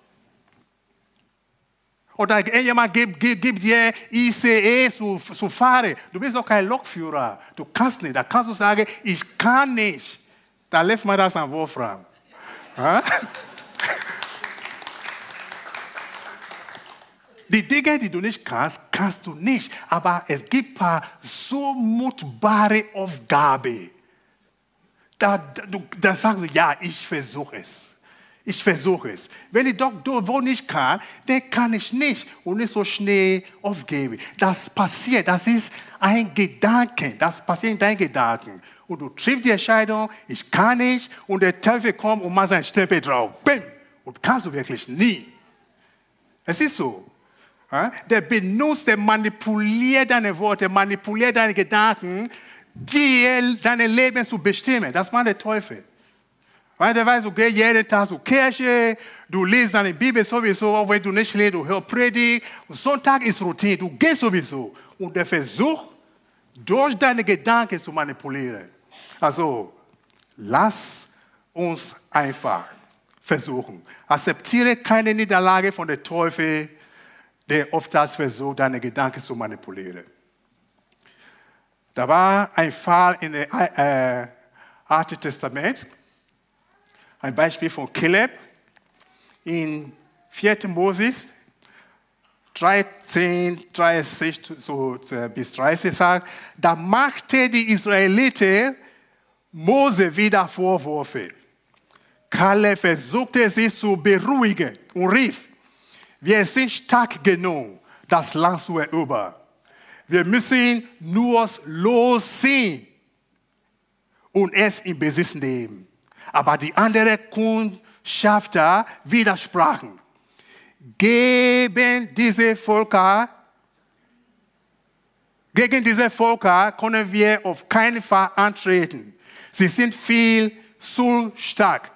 Oder jemand gibt, gibt, gibt dir I C E zu, zu fahren. Du bist doch kein Lokführer. Du kannst nicht. Da kannst du sagen, ich kann nicht. Da läuft man das an Wolfram. Die Dinge, die du nicht kannst, kannst du nicht. Aber es gibt ein paar so mutbare Aufgaben. Da, da, du, da sagst du, ja, ich versuche es. Ich versuche es. Wenn ich doch wo nicht kann, dann kann ich nicht. Und nicht so schnell aufgeben. Das passiert, das ist ein Gedanke. Das passiert in deinen Gedanken. Und du triffst die Entscheidung, ich kann nicht. Und der Teufel kommt und macht seinen Stempel drauf. Bim! Und kannst du wirklich nie. Es ist so. Der benutzt, der manipuliert deine Worte, manipuliert deine Gedanken, dir dein Leben zu bestimmen. Das macht der Teufel. Weil der weiß, du gehst jeden Tag zur Kirche, du liest deine Bibel sowieso, auch wenn du nicht liest, du hörst Predigt. Und Sonntag ist Routine, du gehst sowieso. Und der Versuch, durch deine Gedanken zu manipulieren. Also, lass uns einfach versuchen. Akzeptiere keine Niederlage von der Teufel, der oft das versucht, deine Gedanken zu manipulieren. Da war ein Fall in dem äh, Alten Testament, ein Beispiel von Kaleb in vierten Moses dreizehn, dreißig so, bis dreißig sagt, da machte die Israeliten Mose wieder Vorwürfe. Kaleb versuchte sie zu beruhigen und rief, wir sind stark genug, das Land zu erobern. Wir müssen nur losziehen und es in Besitz nehmen. Aber die anderen Kundschafter widersprachen. Gegen diese Völker, gegen diese Völker können wir auf keinen Fall antreten. Sie sind viel zu stark.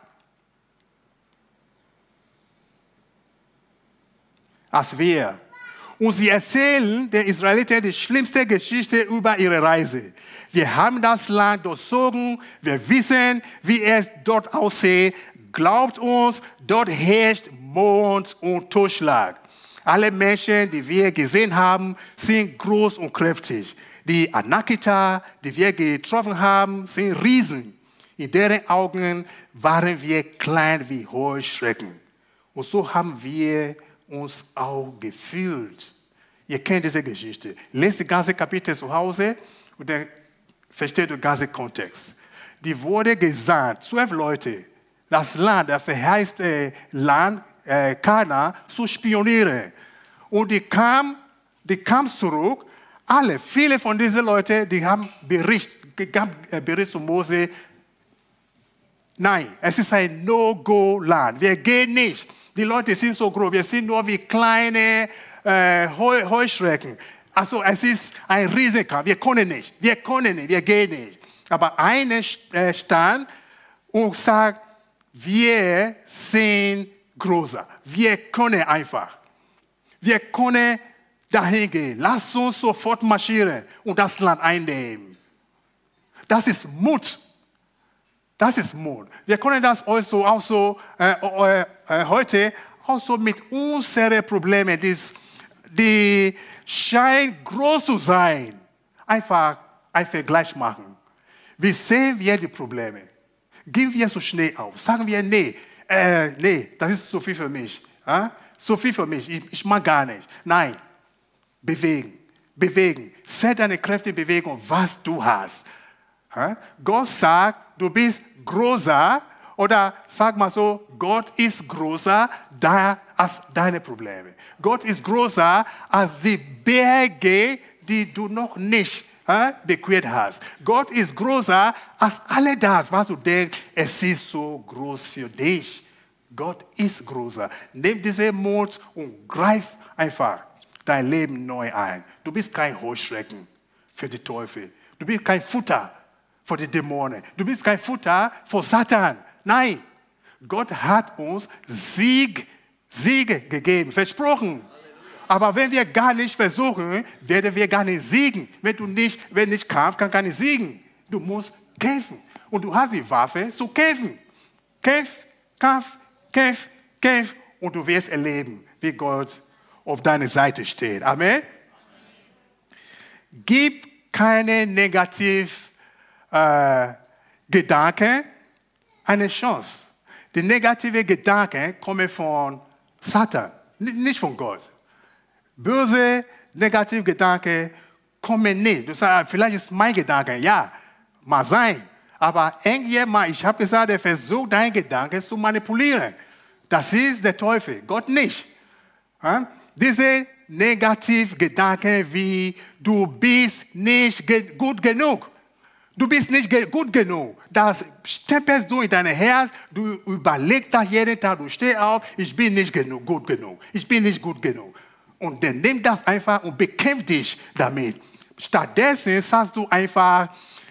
Als wir. Und sie erzählen den Israeliten die schlimmste Geschichte über ihre Reise. Wir haben das Land durchzogen, wir wissen, wie es dort aussieht. Glaubt uns, dort herrscht Mord und Totschlag. Alle Menschen, die wir gesehen haben, sind groß und kräftig. Die Anakita, die wir getroffen haben, sind Riesen. In deren Augen waren wir klein wie Heuschrecken. Und so haben wir uns auch gefühlt. Ihr kennt diese Geschichte. Lest das ganze Kapitel zu Hause und dann versteht den ganzen Kontext. Die wurde gesandt, zwölf Leute, das Land, das verheißte Land, äh, Kana, zu spionieren. Und die kamen die kam zurück, alle, viele von diesen Leuten, die haben Bericht, gegeben, äh, Bericht zu Mose. Nein, es ist ein No-Go-Land. Wir gehen nicht. Die Leute sind so groß, wir sind nur wie kleine äh, Heu Heuschrecken. Also es ist ein Risiko, wir können nicht, wir können nicht, wir gehen nicht. Aber einer äh, stand und sagt, wir sind größer, wir können einfach. Wir können dahin gehen, lass uns sofort marschieren und das Land einnehmen. Das ist Mut. Das ist Mut. Wir können das also auch so, äh, äh, äh, heute auch so mit unseren Problemen, die, die scheinen groß zu sein, einfach einen Vergleich machen. Wie sehen wir die Probleme? Gehen wir so schnell auf? Sagen wir, nee, äh, nee, das ist zu viel für mich. Äh? Zu viel für mich, ich, ich mag gar nicht. Nein, bewegen, bewegen. Set deine Kräfte in Bewegung, was du hast. Äh? Gott sagt, du bist größer, oder sag mal so, Gott ist größer da als deine Probleme. Gott ist größer als die Berge, die du noch nicht äh, bequert hast. Gott ist größer als all das, was du denkst, es ist so groß für dich. Gott ist größer. Nimm diesen Mut und greif einfach dein Leben neu ein. Du bist kein Heuschrecken für die Teufel. Du bist kein Futter für die Dämonen. Du bist kein Futter für Satan. Nein, Gott hat uns Sieg, Siege gegeben, versprochen. Aber wenn wir gar nicht versuchen, werden wir gar nicht siegen. Wenn du nicht, wenn nicht kämpfst, kann gar nicht siegen. Du musst kämpfen. Und du hast die Waffe zu kämpfen. Kämpf, Kampf, kämpf, kämpf. Und du wirst erleben, wie Gott auf deiner Seite steht. Amen. Amen. Gib keine negativ äh, Gedanken eine Chance. Die negativen Gedanken kommen von Satan, nicht von Gott. Böse, negative Gedanken kommen nicht. Du sagst, vielleicht ist mein Gedanke, ja, mag sein. Aber irgendjemand, ich habe gesagt, er versucht, deine Gedanken zu manipulieren. Das ist der Teufel, Gott nicht. Ja? Diese negativen Gedanken wie, du bist nicht ge- gut genug. Du bist nicht ge- gut genug. Das stempelst du in dein Herz. Du überlegst das jeden Tag. Du stehst auf. Ich bin nicht genug, gut genug. Ich bin nicht gut genug. Und dann nimm das einfach und bekämpf dich damit. Stattdessen sagst du einfach,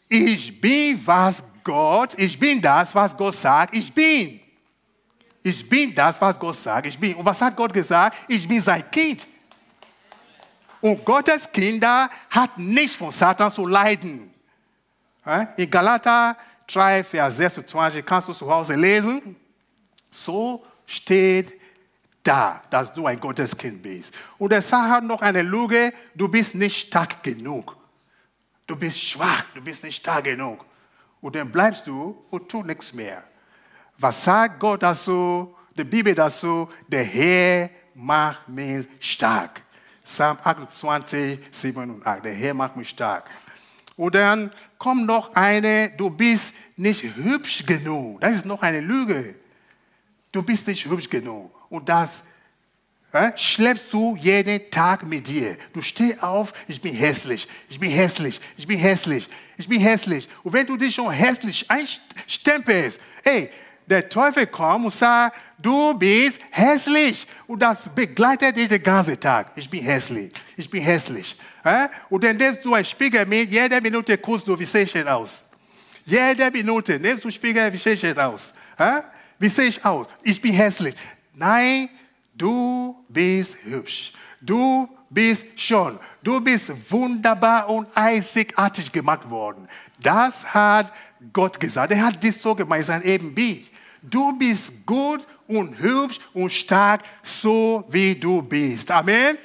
Ich bin, was Gott, ich bin das, was Gott sagt, ich bin. Ich bin das, was Gott sagt, ich bin. Und was hat Gott gesagt? Ich bin sein Kind. Und Gottes Kinder hat nicht von Satan zu leiden. In Galater drei, Vers sechsundzwanzig kannst du zu Hause lesen. So steht da, dass du ein Gotteskind bist. Und er sagt noch eine Lüge, du bist nicht stark genug. Du bist schwach, du bist nicht stark genug. Und dann bleibst du und tust nichts mehr. Was sagt Gott dazu, die Bibel dazu? Der Herr macht mich stark. Psalm achtundzwanzig, sieben und acht. Der Herr macht mich stark. Und dann kommt noch eine, du bist nicht hübsch genug. Das ist noch eine Lüge. Du bist nicht hübsch genug. Und das äh, schleppst du jeden Tag mit dir. Du stehst auf, ich bin hässlich, ich bin hässlich, ich bin hässlich, ich bin hässlich. Und wenn du dich schon hässlich einstempelst, hey, der Teufel kommt und sagt, du bist hässlich. Und das begleitet dich den ganzen Tag. Ich bin hässlich, ich bin hässlich. Äh? Und dann nimmst du einen Spiegel mit, jede Minute guckst du, wie sehe ich jetzt aus? Jede Minute nimmst du einen Spiegel, wie sehe ich jetzt aus? Äh? Wie sehe ich aus? Ich bin hässlich. Nein, du bist hübsch. Du bist schon. Du bist wunderbar und einzigartig gemacht worden. Das hat Gott gesagt. Er hat dies so gemeint, sein Ebenbild. Du bist gut und hübsch und stark, so wie du bist. Amen.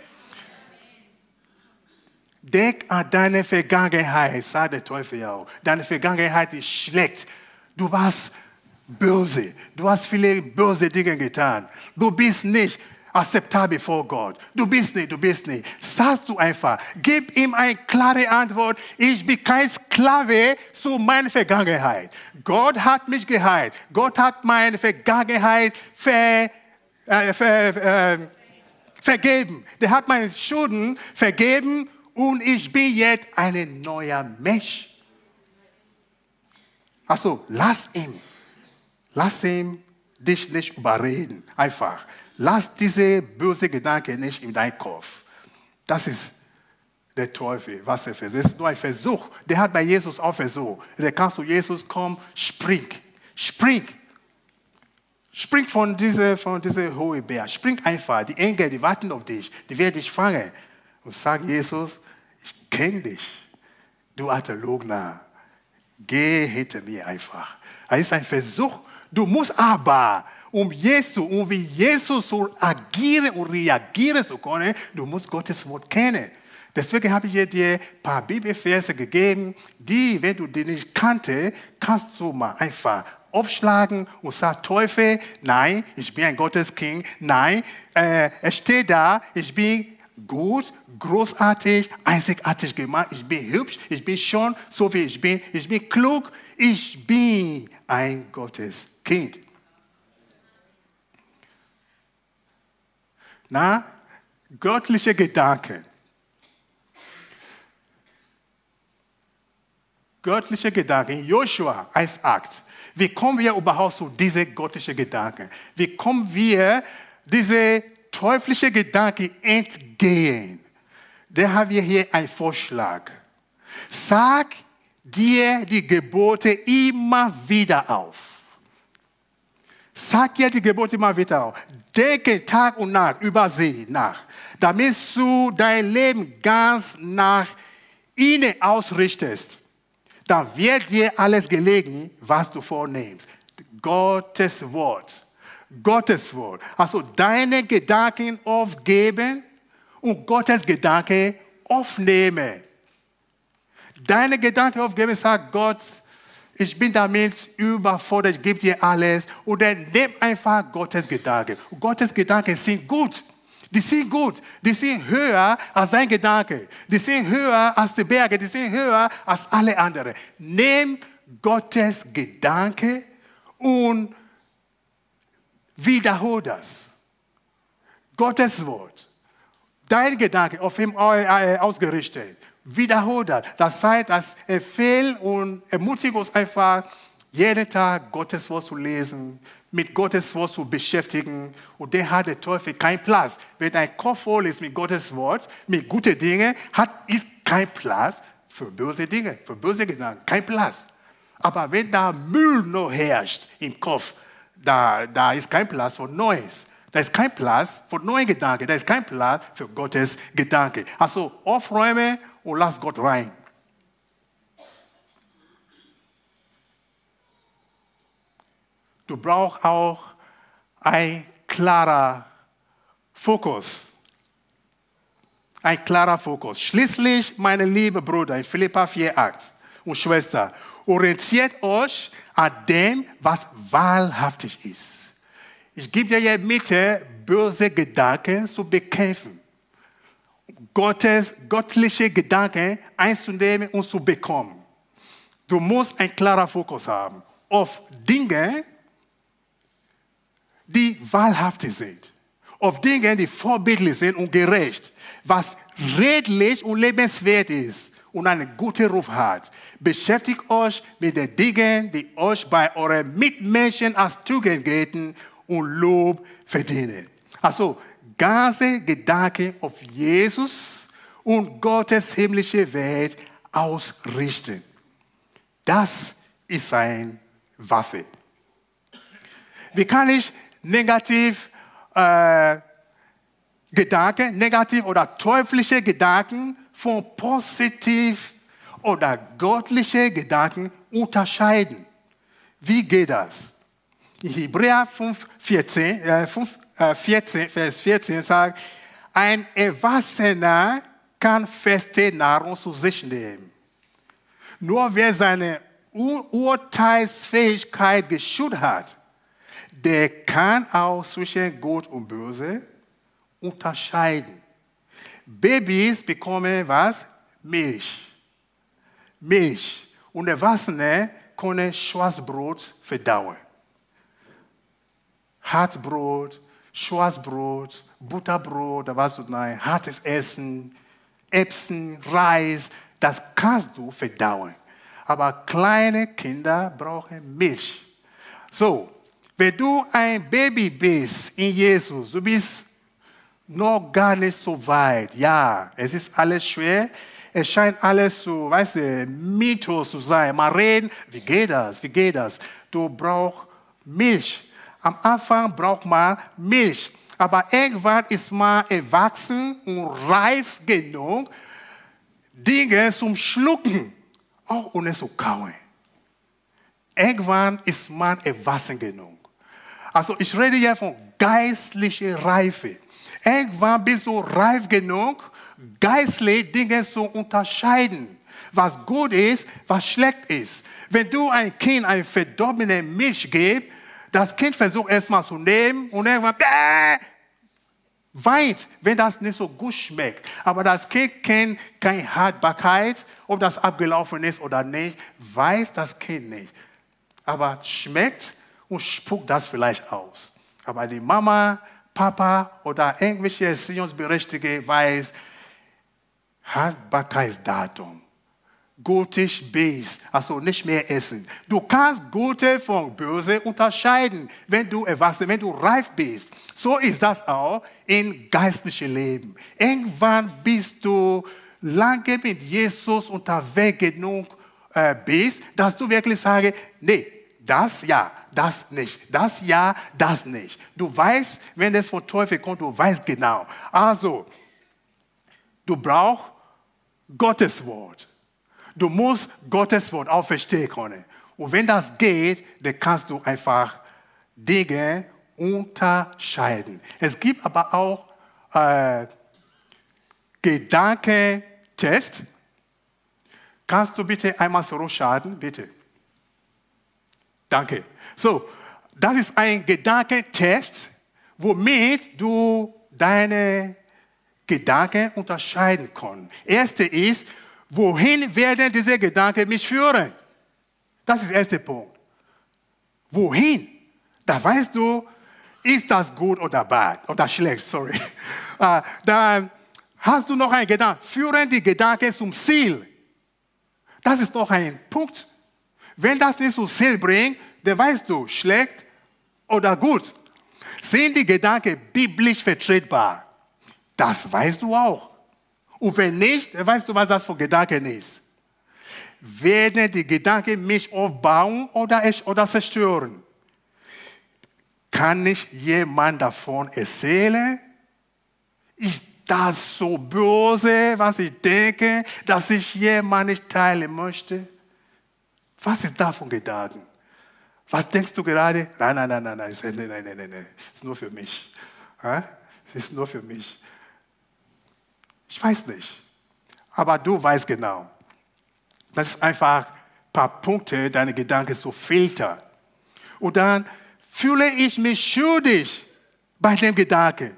Denk an deine Vergangenheit, sagt der Teufel auch. Deine Vergangenheit ist schlecht. Du warst böse. Du hast viele böse Dinge getan. Du bist nicht akzeptabel vor Gott. Du bist nicht, du bist nicht. Sagst du einfach, gib ihm eine klare Antwort. Ich bin kein Sklave zu meiner Vergangenheit. Gott hat mich geheilt. Gott hat meine Vergangenheit ver, äh, ver, äh, vergeben. Der hat meine Schulden vergeben und ich bin jetzt ein neuer Mensch. Also lass ihn. Lass ihn dich nicht überreden. Einfach. Lass diese böse Gedanken nicht in deinen Kopf. Das ist der Teufel, was er versucht. Das ist nur ein Versuch. Der hat bei Jesus auch versucht. Der kann zu Jesus kommen, spring. Spring. Spring von dieser, von dieser hohen Berg. Spring einfach. Die Engel, die warten auf dich. Die werden dich fangen. Und sag Jesus, ich kenne dich. Du alter Lügner. Geh hinter mir einfach. Es ist ein Versuch. Du musst aber, um Jesus, um wie Jesus so agieren und reagieren zu können, du musst Gottes Wort kennen. Deswegen habe ich dir ein paar Bibelverse gegeben, die, wenn du die nicht kannte, kannst du mal einfach aufschlagen und sagen, Teufel, nein, ich bin ein Gotteskind, nein, äh, es steht da, ich bin gut, großartig, einzigartig gemacht, ich bin hübsch, ich bin schon so wie ich bin, ich bin klug, ich bin ein Gotteskind. Na, göttliche Gedanken. Göttliche Gedanken. Joshua eins acht. Wie kommen wir überhaupt zu diesen göttlichen Gedanken? Wie kommen wir diese teuflische Gedanken entgehen? Da haben wir hier einen Vorschlag. Sag dir die Gebote immer wieder auf. Sag dir die Gebote immer wieder auf. Denke Tag und Nacht über sie nach, damit du dein Leben ganz nach ihnen ausrichtest. Dann wird dir alles gelingen, was du vornimmst. Gottes Wort. Gottes Wort. Also deine Gedanken aufgeben und Gottes Gedanken aufnehmen. Deine Gedanken aufgeben, sagt Gott, ich bin damit überfordert, ich gebe dir alles. Und dann nimm einfach Gottes Gedanken. Und Gottes Gedanken sind gut. Die sind gut. Die sind höher als sein Gedanke. Die sind höher als die Berge. Die sind höher als alle anderen. Nimm Gottes Gedanke und wiederhol das. Gottes Wort. Dein Gedanke auf ihm ausgerichtet. Wiederhol das. Das heißt, das Empfehl und ermutigt uns einfach, jeden Tag Gottes Wort zu lesen, mit Gottes Wort zu beschäftigen. Und der hat der Teufel keinen Platz. Wenn dein Kopf voll ist mit Gottes Wort, mit guten Dingen, hat ist kein Platz für böse Dinge, für böse Gedanken, kein Platz. Aber wenn da Müll noch herrscht im Kopf, da, da ist kein Platz für Neues. Da ist kein Platz für neue Gedanken, da ist kein Platz für Gottes Gedanken. Also aufräumen und lass Gott rein. Du brauchst auch ein klarer Fokus. Ein klarer Fokus. Schließlich, meine lieben Brüder, in Philipper vier acht und Schwester, orientiert euch an dem, was wahrhaftig ist. Ich gebe dir ja Mitte, böse Gedanken zu bekämpfen. Gottes, göttliche Gedanken einzunehmen und zu bekommen. Du musst einen klaren Fokus haben auf Dinge, die wahrhaftig sind. Auf Dinge, die vorbildlich sind und gerecht. Was redlich und lebenswert ist und einen guten Ruf hat. Beschäftigt euch mit den Dingen, die euch bei euren Mitmenschen als Tugend gelten und Lob verdienen. Also ganze Gedanken auf Jesus und Gottes himmlische Welt ausrichten. Das ist seine Waffe. Wie kann ich negativ äh, Gedanken, negativ oder teuflische Gedanken von positiv oder göttliche Gedanken unterscheiden? Wie geht das? In Hebräer fünf, vierzehn, äh, fünf, äh, vierzehn, Vers vierzehn sagt, ein Erwachsener kann feste Nahrung zu sich nehmen. Nur wer seine Ur- Urteilsfähigkeit geschult hat, der kann auch zwischen Gut und Böse unterscheiden. Babys bekommen was? Milch. Milch. Und Erwachsene können Schwarzbrot verdauen. Hartbrot, Schwarzbrot, Butterbrot, da was du nein, hartes Essen, Erbsen, Reis, das kannst du verdauen. Aber kleine Kinder brauchen Milch. So, wenn du ein Baby bist in Jesus, du bist noch gar nicht so weit. Ja, es ist alles schwer. Es scheint alles so, weißt du, Mythos zu sein. Mal reden, wie geht das, wie geht das? Du brauchst Milch. Am Anfang braucht man Milch. Aber irgendwann ist man erwachsen und reif genug, Dinge zum Schlucken, auch ohne zu kauen. Irgendwann ist man erwachsen genug. Also ich rede hier von geistlicher Reife. Irgendwann bist du reif genug, geistlich Dinge zu unterscheiden. Was gut ist, was schlecht ist. Wenn du ein Kind eine verdorbene Milch gibst, das Kind versucht erstmal zu nehmen und irgendwann äh, weint, wenn das nicht so gut schmeckt. Aber das Kind kennt keine Haltbarkeit, ob das abgelaufen ist oder nicht, weiß das Kind nicht. Aber schmeckt und spuckt das vielleicht aus. Aber die Mama, Papa oder irgendwelche Erziehungsberechtigte weiß, Haltbarkeitsdatum. Gutes Biss, also nicht mehr essen. Du kannst Gute von Böse unterscheiden, wenn du erwachsen, wenn du reif bist. So ist das auch im geistlichen Leben. Irgendwann bist du lange mit Jesus unterwegs genug äh, bist, dass du wirklich sagst, nee, das ja, das nicht, das ja, das nicht. Du weißt, wenn es von Teufel kommt, du weißt genau. Also, du brauchst Gottes Wort. Du musst Gottes Wort auch verstehen können. Und wenn das geht, dann kannst du einfach Dinge unterscheiden. Es gibt aber auch äh, Gedankentest. Kannst du bitte einmal zurückschalten, bitte? Danke. So, das ist ein Gedankentest, womit du deine Gedanken unterscheiden kannst. Erste ist, wohin werden diese Gedanken mich führen? Das ist der erste Punkt. Wohin? Da weißt du, ist das gut oder bad oder schlecht, sorry. Uh, dann hast du noch einen Gedanken. Führen die Gedanken zum Ziel? Das ist noch ein Punkt. Wenn das nicht zum Ziel bringt, dann weißt du, schlecht oder gut. Sind die Gedanken biblisch vertretbar? Das weißt du auch. Und wenn nicht, dann weißt du, was das für Gedanken ist. werden die Gedanken mich aufbauen oder, oder zerstören. Kann ich jemand davon erzählen? Ist das so böse, was ich denke, dass ich jemand nicht teilen möchte? Was ist da von Gedanken? Was denkst du gerade? Nein, nein, nein, nein, nein, nein, nein, nein, nein, nein. Es ist nur für mich. Es ist nur für mich. Ich weiß nicht. Aber du weißt genau. Das ist einfach ein paar Punkte, deine Gedanken zu filtern. Und dann fühle ich mich schuldig bei dem Gedanken.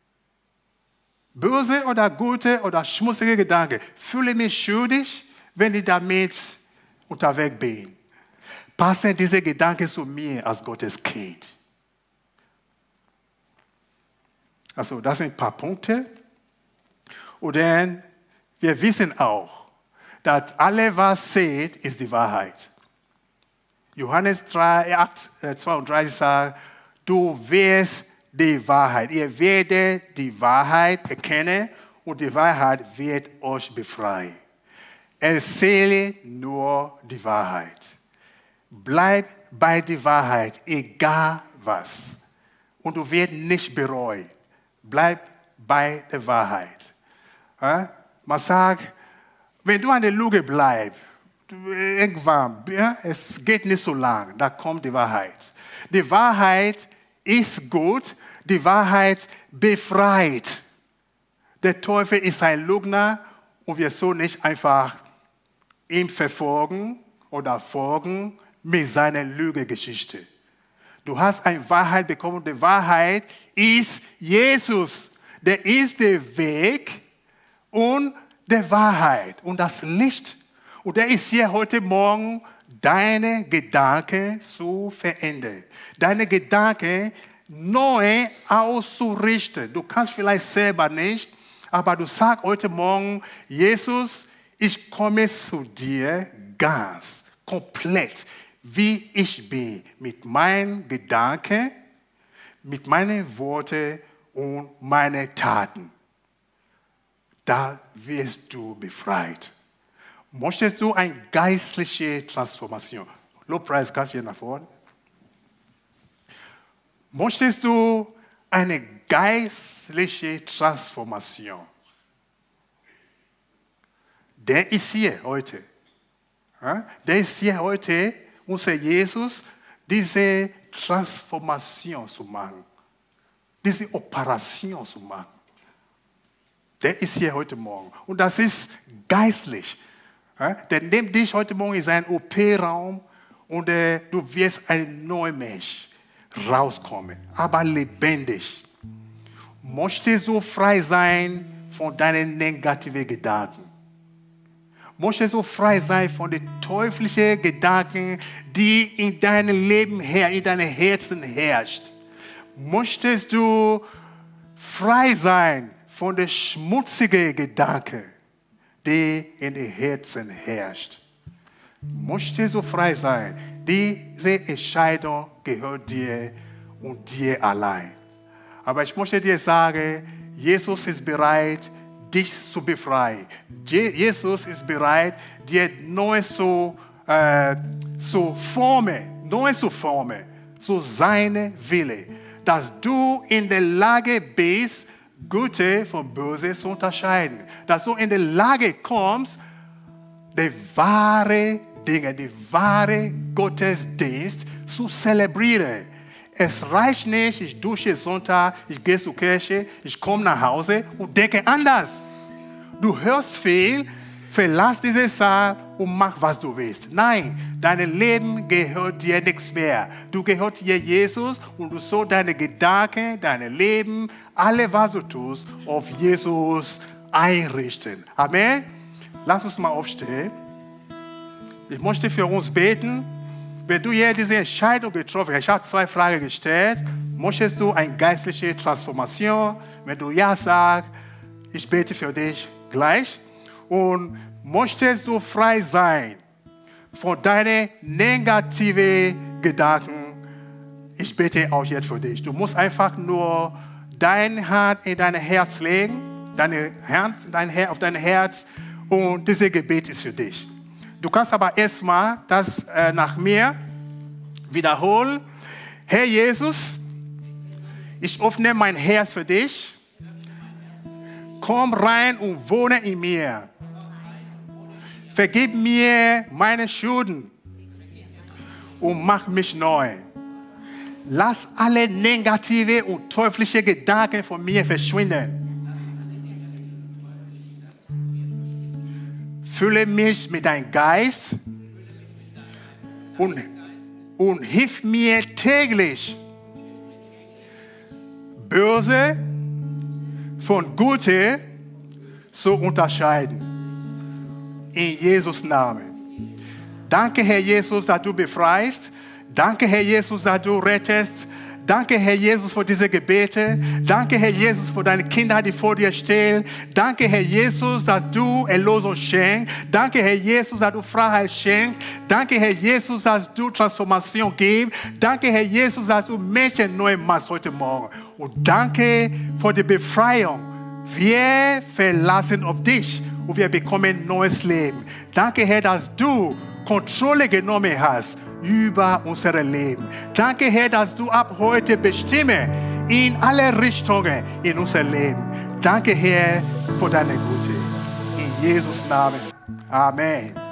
Böse oder gute oder schmutzige Gedanken. Fühle mich schuldig, wenn ich damit unterwegs bin. Passen diese Gedanken zu mir als Gottes Kind? Also das sind ein paar Punkte. Und dann, wir wissen auch, dass alles, was seht, ist die Wahrheit. Johannes drei, acht, zweiunddreißig sagt, du wirst die Wahrheit. Ihr werdet die Wahrheit erkennen und die Wahrheit wird euch befreien. Erzähle nur die Wahrheit. Bleib bei der Wahrheit, egal was. Und du wirst nicht bereuen. Bleib bei der Wahrheit. Ja? Man sagt, wenn du an der Lüge bleibst, irgendwann, ja, es geht nicht so lang, da kommt die Wahrheit. Die Wahrheit ist gut, die Wahrheit befreit. Der Teufel ist ein Lügner und wir sollen nicht einfach ihm verfolgen oder folgen mit seiner Lügegeschichte. Du hast eine Wahrheit bekommen und die Wahrheit ist Jesus. Der ist der Weg und der Wahrheit und das Licht. Und der ist hier heute Morgen, deine Gedanken zu verändern. Deine Gedanken neu auszurichten. Du kannst vielleicht selber nicht, aber du sagst heute Morgen, Jesus, ich komme zu dir ganz, komplett, wie ich bin, mit meinen Gedanken, mit meinen Worten und meinen Taten. Da wirst du befreit. Möchtest du eine geistliche Transformation? Lobpreis, kannst du hier nach vorne? Möchtest du eine geistliche Transformation? Der ist hier heute. Der ist hier heute, unser Jesus, diese Transformation zu machen. Diese Operation zu machen. Der ist hier heute Morgen. Und das ist geistlich. Der nimmt dich heute Morgen in seinen O P-Raum und äh, du wirst ein neuer Mensch rauskommen, aber lebendig. Möchtest du frei sein von deinen negativen Gedanken? Möchtest du frei sein von den teuflischen Gedanken, die in deinem Leben her, in deinem Herzen herrscht? Möchtest du frei sein von den schmutzigen Gedanken, die in den Herzen herrscht? Möchtest du frei sein? Diese Entscheidung gehört dir und dir allein. Aber ich möchte dir sagen, Jesus ist bereit, dich zu befreien. Jesus ist bereit, dir neu zu, äh, zu formen, neu zu formen, zu seinem Wille, dass du in der Lage bist, Gute von Böse zu unterscheiden. Dass du in der Lage kommst, die wahre Dinge, die wahre Gottesdienst zu zelebrieren. Es reicht nicht, ich dusche Sonntag, ich gehe zur Kirche, ich komme nach Hause und denke anders. Du hörst viel, verlass diese Saal und mach, was du willst. Nein, dein Leben gehört dir nichts mehr. Du gehört dir Jesus und du sollst deine Gedanken, dein Leben, alles, was du tust, auf Jesus einrichten. Amen. Lass uns mal aufstehen. Ich möchte für uns beten. Wenn du hier diese Entscheidung getroffen hast, ich habe zwei Fragen gestellt. Möchtest du eine geistliche Transformation? Wenn du ja sagst, ich bete für dich gleich. Und möchtest du frei sein von deinen negativen Gedanken? Ich bete auch jetzt für dich. Du musst einfach nur deine Hand in dein Herz legen, deine Hand in dein Her- auf dein Herz und dieses Gebet ist für dich. Du kannst aber erstmal das äh, nach mir wiederholen. Herr Jesus, ich öffne mein Herz für dich. Komm rein und wohne in mir. Vergib mir meine Schulden und mach mich neu. Lass alle negative und teuflische Gedanken von mir verschwinden. Fülle mich mit deinem Geist und, und hilf mir täglich, Böse von Gute zu unterscheiden. In Jesus' Namen. Danke, Herr Jesus, dass du befreist. Danke, Herr Jesus, dass du rettest. Danke, Herr Jesus, für diese Gebete. Danke, Herr Jesus, für deine Kinder, die vor dir stehen. Danke, Herr Jesus, dass du Erlösung schenkst. Danke, Herr Jesus, dass du Freiheit schenkst. Danke, Herr Jesus, dass du Transformation gibst. Danke, Herr Jesus, dass du Menschen neu machst heute Morgen. Und danke für die Befreiung. Wir verlassen auf dich und wir bekommen neues Leben. Danke, Herr, dass du Kontrolle genommen hast über unser Leben. Danke, Herr, dass du ab heute bestimmst in alle Richtungen in unser Leben. Danke, Herr, für deine Güte. In Jesus' Namen. Amen.